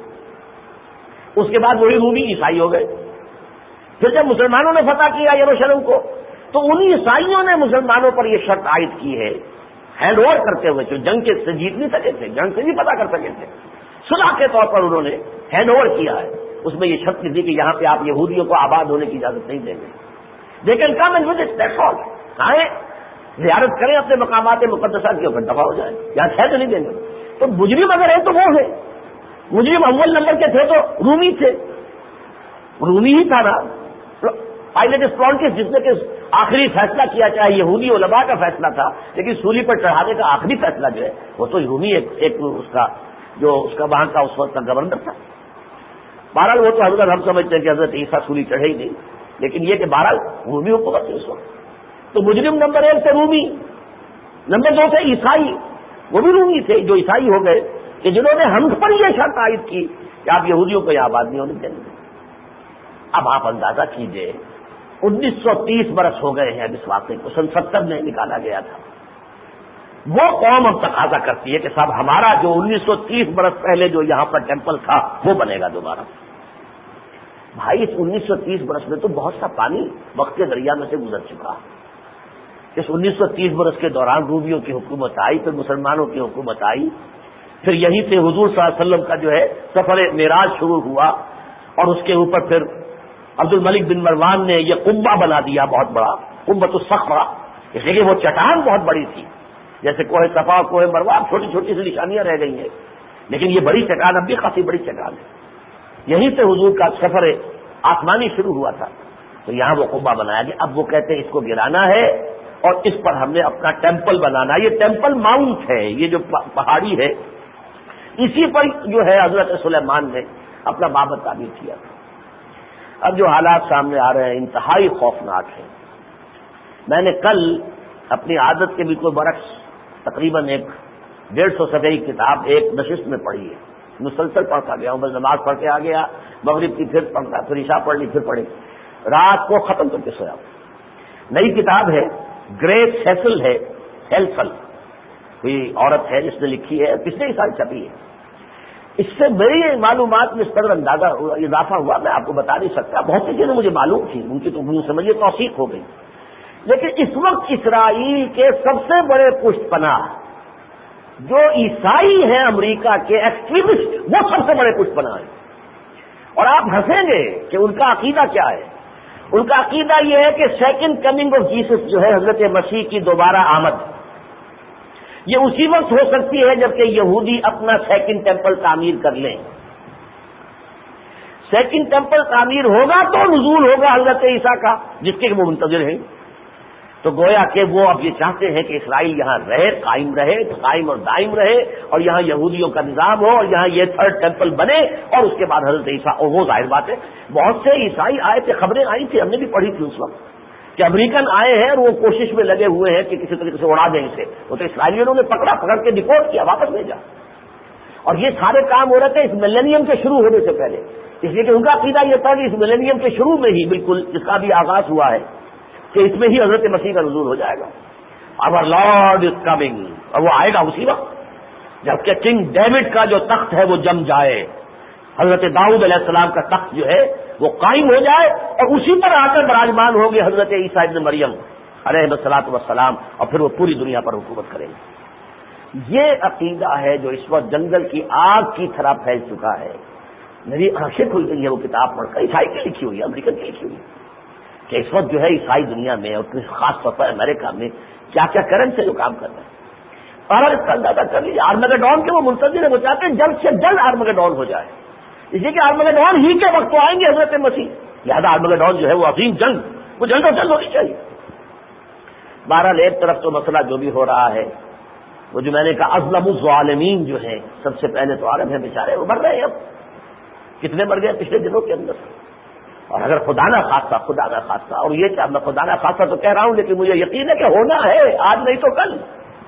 [SPEAKER 2] اس کے بعد وہی رومی عیسائی ہو گئے۔ پھر جب مسلمانوں نے فتح کیا یروشلم کو، تو انہی عیسائیوں نے مسلمانوں پر یہ شرط عائد کی ہے، ہینڈ اوور کرتے ہوئے، جو جنگ سے جیت نہیں سکے تھے، جنگ سے نہیں پتہ کر سکے تھے، صلح کے طور پر انہوں نے ہینڈ اوور کیا ہے۔ اس میں یہ شرط دی کہ یہاں پہ آپ یہودیوں کو آباد ہونے کی اجازت نہیں دیں گے، لیکن come and visit that's all, آئیں زیارت کریں اپنے مقامات مقدسہ کے اوپر، دفاع ہو جائے، یہاں چھ تو نہیں دیں گے۔ تو مجرم اگر ہے تو وہ ہے، مجرم اول نمبر کے تھے تو رومی تھے، رومی ہی تھا نا پائلٹ اسپرانٹس، جس نے کہ آخری فیصلہ کیا، چاہے یہودی علماء کا فیصلہ تھا، لیکن سولی پر چڑھانے کا آخری فیصلہ جو ہے وہ تو رومی ایک, ایک اس کا جو اس کا وہاں کا اس وقت کا گورنر تھا۔ بہرحال وہ تو حضرت ہم سمجھتے ہیں کہ حضرت عیسیٰ سولی چڑھے ہی نہیں، لیکن یہ کہ بہرحال رومی حکومت تھی اس وقت۔ تو مجرم نمبر ایک سے رومی، نمبر دو سے عیسائی، وہ بھی رومی تھے جو عیسائی ہو گئے، کہ جنہوں نے ہم پر یہ شرط عائد کی کہ آپ یہودیوں کو یہ آباد نہیں ہونے دیں گے۔ اب آپ اندازہ کیجئے، انیس سو تیس برس ہو گئے ہیں اب اس واقعے کو، سن ستر میں نکالا گیا تھا۔ وہ قوم اب تقاضا کرتی ہے کہ صاحب ہمارا جو انیس سو تیس برس پہلے جو یہاں پر ٹیمپل تھا وہ بنے گا دوبارہ۔ بھائی اس انیس سو تیس برس میں تو بہت سا پانی وقت کے دریا میں سے گزر چکا۔ اس انیس سو تیس برس کے دوران رومیوں کی حکومت آئی، پھر مسلمانوں کی حکومت آئی، پھر یہیں سے حضور صلی اللہ علیہ وسلم کا جو ہے سفر معراج شروع ہوا، اور اس کے اوپر پھر عبد الملک بن مروان نے یہ قبہ بنا دیا بہت بڑا، قبۃ الصخرہ، اس لیے کہ وہ چٹان بہت بڑی تھی، جیسے کوہ صفا کوہ مروہ چھوٹی چھوٹی سی نشانیاں رہ گئی ہیں، لیکن یہ بڑی چٹان اب بھی خاصی بڑی چٹان ہے۔ یہیں سے حضور کا سفر آسمانی شروع ہوا تھا، تو یہاں وہ قبہ بنایا گیا۔ اب وہ کہتے ہیں اس کو گرانا ہے اور اس پر ہم نے اپنا ٹیمپل بنانا ہے۔ یہ ٹیمپل ماؤنٹ ہے، یہ جو پہاڑی ہے اسی پر جو ہے حضرت سلیمان نے اپنا معبد تعمیر کیا تھا۔ اب جو حالات سامنے آ رہے ہیں انتہائی خوفناک ہیں۔ میں نے کل اپنی عادت کے بالکل برعکس تقریباً ایک ڈیڑھ سو صفحے کی کتاب ایک نشست میں پڑھی ہے، مسلسل پڑھتا گیا ہوں، بس نماز پڑھ کے آ گیا، مغرب کی پھر پڑھتا، پھر عشاء پڑھ لی، پھر پڑھی، رات کو ختم کر کے سویا۔ نئی کتاب ہے، گریس ہیسل ہے، ہیلفل کوئی عورت ہے جس نے لکھی ہے، پچھلے سال چھپی ہے۔ اس سے میری معلومات میں اس قدر اندازہ اضافہ ہوا میں آپ کو بتا نہیں سکتا، بہت سی چیزیں مجھے معلوم تھی، ان کی تو مجھے سمجھیے توثیق ہو گئی، لیکن اس وقت اسرائیل کے سب سے بڑے پشت پناہ جو عیسائی ہیں امریکہ کے ایکسٹریمسٹ، وہ سب سے بڑے پشت پناہ ہیں۔ اور آپ ہنسیں گے کہ ان کا عقیدہ کیا ہے۔ ان کا عقیدہ یہ ہے کہ سیکنڈ کمنگ آف جیسس جو ہے حضرت مسیح کی دوبارہ آمد، یہ اسی وقت ہو سکتی ہے جبکہ یہودی اپنا سیکنڈ ٹیمپل تعمیر کر لیں۔ سیکنڈ ٹیمپل تعمیر ہوگا تو نزول ہوگا حضرت عیسیٰ کا، جس کے وہ منتظر ہیں۔ تو گویا کہ وہ اب یہ چاہتے ہیں کہ اسرائیل یہاں رہے، قائم رہے، قائم اور دائم رہے، اور یہاں یہودیوں کا نظام ہو، اور یہاں یہ تھرڈ ٹیمپل بنے، اور اس کے بعد حضرت عیسیٰ، اور وہ ظاہر بات ہے بہت سے عیسائی آئے تھے، خبریں آئی تھی، ہم نے بھی پڑھی تھی اس وقت کہ امریکن آئے ہیں اور وہ کوشش میں لگے ہوئے ہیں کہ کسی طریقے سے اڑا دیں اسے۔ وہ تو اسرائیلیوں نے پکڑا، پکڑ کے ڈپورٹ کیا، واپس بھیجا، اور یہ سارے کام ہو رہے تھے اس ملینیم کے شروع ہونے سے پہلے، اس لیے کہ ان کا عقیدہ یہ تھا کہ اس ملینیم کے شروع میں ہی بالکل جس کا بھی آغاز ہوا ہے کہ اس میں ہی حضرت مسیح کا نزول ہو جائے گا۔ اور لارڈ از کمنگ، اور وہ آئے گا اسی وقت جبکہ کنگ ڈیوڈ کا جو تخت ہے وہ جم جائے، حضرت داؤد علیہ السلام کا تخت جو ہے وہ قائم ہو جائے، اور اسی پر آ کر براجمان ہوں گے حضرت عیسیٰ ابن مریم علیہ الصلوۃ والسلام، اور پھر وہ پوری دنیا پر حکومت کریں گے۔ یہ عقیدہ ہے جو اس وقت جنگل کی آگ کی طرح پھیل چکا ہے۔ میری آنکھیں کھل گئی ہے وہ کتاب پڑھ کر، عیسائی کی لکھی ہوئی ہے، امریکن کی لکھی ہوئی ہے، کہ اس وقت جو ہے عیسائی دنیا میں اور خاص طور پر امریکہ میں کیا کیا کرنٹ سے جو کام کر رہے ہیں، اور اس کا اندازہ کر لیجیے آرمگیڈون کے وہ منتظر ہیں، وہ چاہتے ہیں جلد سے جلد آرمگیڈون ہو جائے، اس لیے کہ آرمگیڈون ہی کے وقت تو آئیں گے حضرت مسیح، لہذا آرمگیڈون جو ہے وہ عظیم جنگ، وہ جلد و جلد ہونی چاہیے۔ بہرحال ایک طرف تو مسئلہ جو بھی ہو رہا ہے وہ جو میں نے کہا اظلم الظالمین جو ہے، سب سے پہلے تو عرب ہے بیچارے، وہ مر رہے ہیں، اب کتنے مر گئے پچھلے دنوں کے اندر، اور اگر خدا نہ خاصہ خدا نہ خاصہ اور یہ کہ میں خدا نہ خاصہ تو کہہ رہا ہوں لیکن مجھے یقین ہے کہ ہونا ہے، آج نہیں تو کل،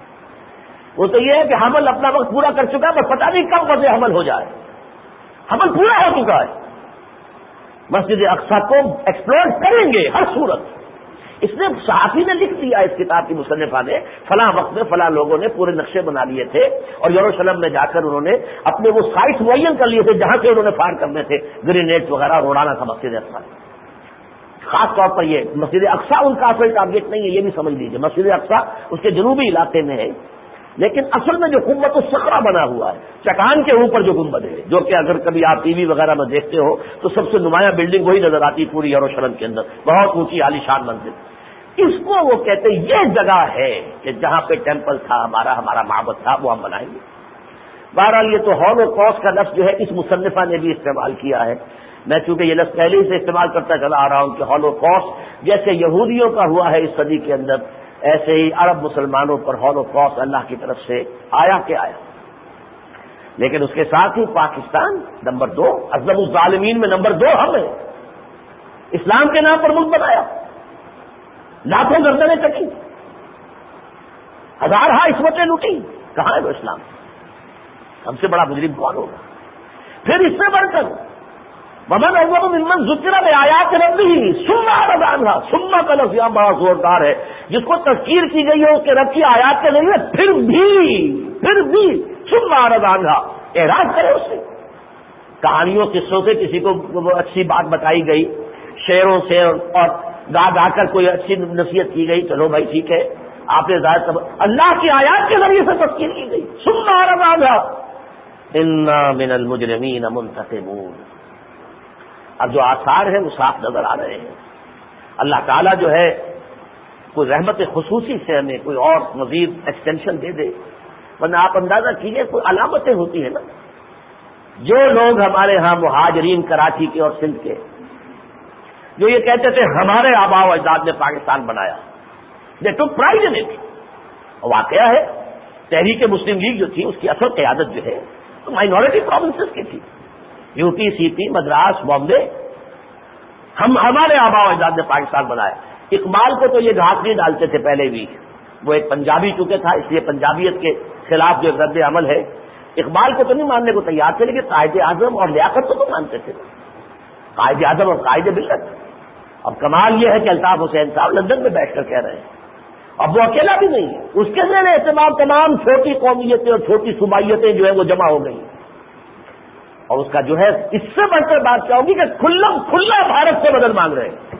[SPEAKER 2] وہ تو یہ ہے کہ حمل اپنا وقت پورا کر چکا ہے، بس پتہ نہیں کب وجہ حمل ہو جائے، حمل پورا ہو چکا ہے۔ مسجد اقصی کو ایکسپلور کریں گے ہر صورت۔ اس نے صحافی نے لکھ دیا اس کتاب کی مصنفہ نے، فلاں وقت میں فلاں لوگوں نے پورے نقشے بنا لیے تھے اور یروشلم میں جا کر انہوں نے اپنے وہ سائٹ معین کر لیے تھے جہاں سے انہوں نے فائر کرنے تھے، گرینیڈ وغیرہ اڑانا تھا مسجد اقصی۔ خاص طور پر یہ مسجد اقصی ان کا اصل ٹارگیٹ نہیں ہے، یہ بھی سمجھ لیجیے، مسجد اقصی اس کے جنوبی علاقے میں ہے، لیکن اصل میں جو قوت الصخرہ بنا ہوا ہے، چٹان کے اوپر جو گنبد ہے، جو کہ اگر کبھی آپ ٹی وی وغیرہ میں دیکھتے ہو تو سب سے نمایاں بلڈنگ وہی نظر آتی پوری یروشلم کے اندر، بہت اونچی عالیشان منزل۔ اس کو وہ کہتے ہیں یہ جگہ ہے کہ جہاں پہ ٹیمپل تھا ہمارا ہمارا معبد تھا، وہ ہم بنائیں گے۔ بہرحال یہ تو ہولوکاسٹ کا لفظ جو ہے اس مصنفہ نے بھی استعمال کیا ہے، میں چونکہ یہ لفظ پہلے سے استعمال کرتا چلا آ رہا ہوں کہ ہولوکاسٹ جیسے یہودیوں کا ہوا ہے اس صدی کے اندر، ایسے ہی عرب مسلمانوں پر ہولوکاسٹ اللہ کی طرف سے آیا کہ آیا۔ لیکن اس کے ساتھ ہی پاکستان نمبر دو، اظلم الظالمین میں نمبر دو ہم ہیں، اسلام کے نام پر ملک بنایا، لاکھوں گردنیں کٹی، ہزارہ عصمتیں لوٹی، کہاں ہے وہ اسلام؟ ہم سے بڑا مجرم کون ہوگا؟ پھر اس سے بڑھ کر ومن اظلم ممن ذکر بآیات ربہ ثم اعرض عنہا، ثم کا لفظ یہاں بڑا زوردار ہے، جس کو تذکیر کی گئی ہے اس کے رب کی آیات کے ذریعے پھر بھی پھر بھی ثم اعرض عنہا، اعراض کرے اس سے، کہانیوں قصوں سے کسی کو وہ اچھی بات بتائی گئی، شعروں سے اور گا گا کر کوئی اچھی نصیحت کی گئی، چلو بھائی ٹھیک ہے، آپ نے ظاہر اللہ کی آیات کے ذریعے سے تذکیر کی گئی، ثم اعرض عنہا انا من المجرمین منتقمون۔ اب جو آثار ہیں وہ صاف نظر آ رہے ہیں، اللہ تعالیٰ جو ہے کوئی رحمت خصوصی سے ہمیں کوئی اور مزید ایکسٹینشن دے دے، ورنہ آپ اندازہ کیجیے کوئی علامتیں ہوتی ہیں نا، جو لوگ ہمارے ہاں مہاجرین کراچی کے اور سندھ کے جو یہ کہتے تھے ہمارے آباء و اجداد نے پاکستان بنایا، دے ٹوک پرائڈ ان اٹ، اور واقعہ ہے تحریک مسلم لیگ جو تھی اس کی اصل قیادت جو ہے تو مائنورٹی پروونسز کی تھی، U P, C P, Madras, Bombay. ہم ہمارے آباء و اجداد نے پاکستان بنایا. اقبال کو تو یہ گھاس نہیں ڈالتے تھے پہلے بھی، وہ ایک پنجابی چونکہ تھا اس لیے پنجابیت کے خلاف جو رد عمل ہے، اقبال کو تو نہیں ماننے کو تیار تھے، لیکن قائد اعظم اور لیاقت کو تو مانتے تھے، قائد اعظم اور قائد ملت. اب کمال یہ ہے کہ الطاف حسین صاحب لندن میں بیٹھ کر کہہ رہے ہیں، اب وہ اکیلا بھی نہیں ہے، اس کے ذریعے اہتمام تمام چھوٹی قومیتیں اور چھوٹی صوبائیتیں جو ہے وہ جمع ہو گئی. اور اس کا جو ہے اس سے بڑھ کر بات کیا ہوگی کہ کھلا کھلا بھارت سے مدد مانگ رہے ہیں.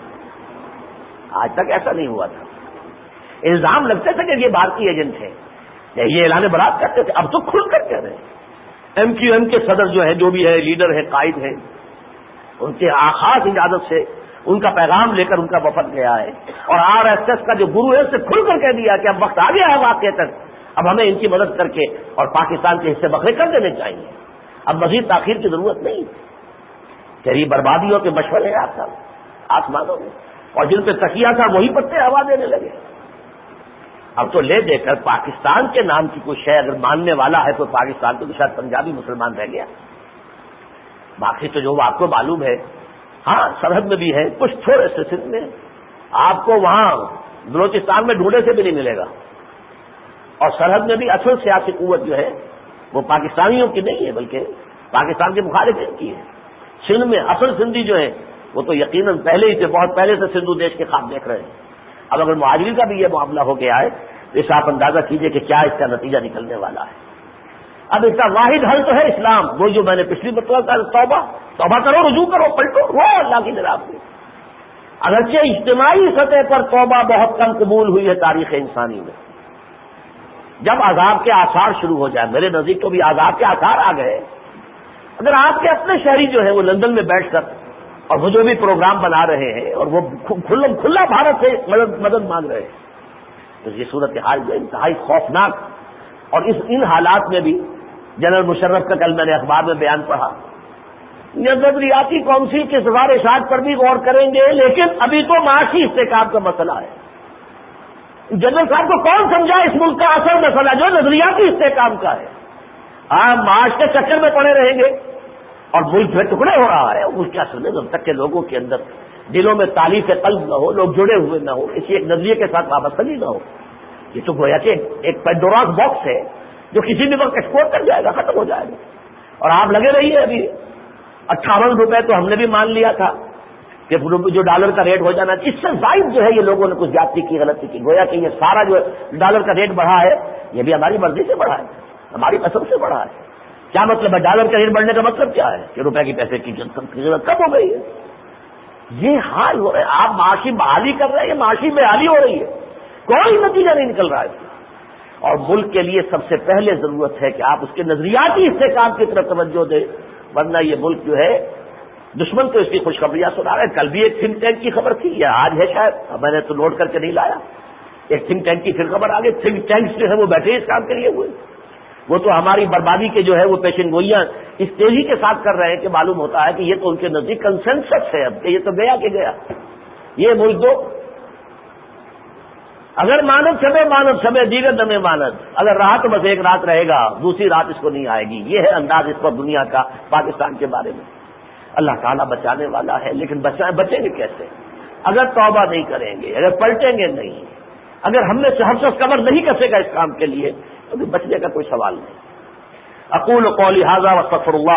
[SPEAKER 2] آج تک ایسا نہیں ہوا تھا. الزام لگتے تھے کہ یہ بھارتی ایجنٹ ہے، یہ اعلان برات کرتے تھے، اب تو کھل کر کہہ رہے ہیں. ایم کیو ایم کے صدر جو ہے، جو بھی ہے، لیڈر ہے، قائد ہے، ان کے خاص اجازت سے ان کا پیغام لے کر ان کا وفد گیا ہے، اور آر ایس ایس کا جو گرو ہے اس سے کھل کر کہہ دیا کہ اب وقت آ گیا ہے واقعہ تک، اب ہمیں ان کی مدد کر کے اور پاکستان کے حصے بکھرے کر دینے چاہیے، اب مزید تاخیر کی ضرورت نہیں. تیری بربادیوں کے مشورے ہیں آپ کا آسمانوں میں، اور جن پہ تکیہ تھا وہی پتے ہوا دینے لگے. اب تو لے دے کر پاکستان کے نام کی کوئی شے اگر ماننے والا ہے کوئی پاکستان تو شاید پنجابی مسلمان رہ گیا. باقی تو جو آپ کو معلوم ہے، ہاں سرحد میں بھی ہے کچھ تھوڑے سے سندھ میں، آپ کو وہاں بلوچستان میں ڈھونڈے سے بھی نہیں ملے گا. اور سرحد میں بھی اصل سیاسی قوت جو ہے وہ پاکستانیوں کی نہیں ہے بلکہ پاکستان کے مخالفین کی ہے. سندھ میں اصل سندھی جو ہے وہ تو یقیناً پہلے ہی سے بہت پہلے سے سندھو دیش کے خواب دیکھ رہے ہیں. اب اگر مہاجرین کا بھی یہ معاملہ ہو گیا ہے تو اس آپ اندازہ کیجئے کہ کیا اس کا نتیجہ نکلنے والا ہے. اب اس کا واحد حل تو ہے اسلام، وہ جو میں نے پچھلی مرتبہ کہا توبہ توبہ کرو، رجوع کرو، پلٹو، وہ اللہ کی نراف میں. اگرچہ اجتماعی سطح پر توبہ بہت کم قبول ہوئی ہے تاریخ انسانی میں. جب عذاب کے آثار شروع ہو جائے، میرے نزدیک تو بھی عذاب کے آثار آ گئے. اگر آپ کے اپنے شہری جو ہے وہ لندن میں بیٹھ کر اور وہ جو بھی پروگرام بنا رہے ہیں اور وہ کھلا بھارت سے مدد مدد مانگ رہے ہیں تو یہ صورتحال جو انتہائی خوفناک. اور اس ان حالات میں بھی جنرل مشرف کا کل میں نے اخبار میں بیان پڑھا، نظریاتی کونسل کی سفارشات پر بھی غور کریں گے، لیکن ابھی تو معاشی استحکام کا مسئلہ ہے. جنرل صاحب کو کون سمجھا اس ملک کا اصل مسئلہ جو نظریاتی استحکام کا ہے. آپ معاش کے چکر میں پڑے رہیں گے اور ملک جو ٹکڑے ہو رہا ہے اس کے اصل میں جب تک کہ لوگوں کے اندر دلوں میں تالیف قلب نہ ہو، لوگ جڑے ہوئے نہ ہو، کسی ایک نظریے کے ساتھ وابستگی نہ ہو. یہ تو گویا کہ ایک پیڈوراس باکس ہے جو کسی بھی وقت ایکسپورٹ کر جائے گا، ختم ہو جائے گا. اور آپ لگے رہیے. ابھی اٹھاون روپے تو ہم نے بھی مان لیا تھا کہ جو ڈالر کا ریٹ ہو جانا، اس سے زائد جو ہے یہ لوگوں نے کچھ زیادتی کی، غلطی کی. گویا کہ یہ سارا جو ڈالر کا ریٹ بڑھا ہے یہ بھی ہماری مرضی سے بڑھا ہے، ہماری پسند سے بڑھا ہے. کیا مطلب ہے؟ ڈالر کا ریٹ بڑھنے کا مطلب کیا ہے کہ روپے کی پیسے کی قیمت کم ہو گئی ہے. یہ حال ہو رہا ہے. آپ معاشی بحالی کر رہے ہیں، یہ معاشی بحالی ہو رہی ہے، کوئی نتیجہ نہیں نکل رہا ہے. اور ملک کے لیے سب سے پہلے ضرورت ہے کہ آپ اس کے نظریاتی استحکام کی طرف توجہ دیں، ورنہ یہ ملک جو ہے دشمن کو اس کی خوشخبریاں سنا رہے ہیں. کل بھی ایک تھنک ٹینک کی خبر تھی، یا آج ہے شاید، میں نے تو نوٹ کر کے نہیں لایا. ایک تھنک ٹینک کی پھر خبر آ گئی. تھنک ٹینکس جو ہے وہ بیٹھے اس کام کے لیے ہوئے، وہ تو ہماری بربادی کے جو ہے وہ پیشن گوئیاں اس تیزی کے ساتھ کر رہے ہیں کہ معلوم ہوتا ہے کہ یہ تو ان کے نزدیک کنسنسس ہے اب کہ یہ تو گیا کہ گیا. یہ ملک دو اگر مانت سبے مانت سبے دیگر دمے مانت، اگر رہا تو بس ایک رات رہے گا، دوسری رات اس کو نہیں آئے گی. یہ ہے انداز اس پر دنیا کا پاکستان کے بارے میں. اللہ تعالیٰ بچانے والا ہے، لیکن بچائیں بچیں گے کیسے؟ اگر توبہ نہیں کریں گے، اگر پلٹیں گے نہیں، اگر ہم میں سے ہر شخص کمر نہیں کسے گا اس کام کے لیے تو بچنے کا کوئی سوال نہیں. اقول قولی ھذا واستغفر اللہ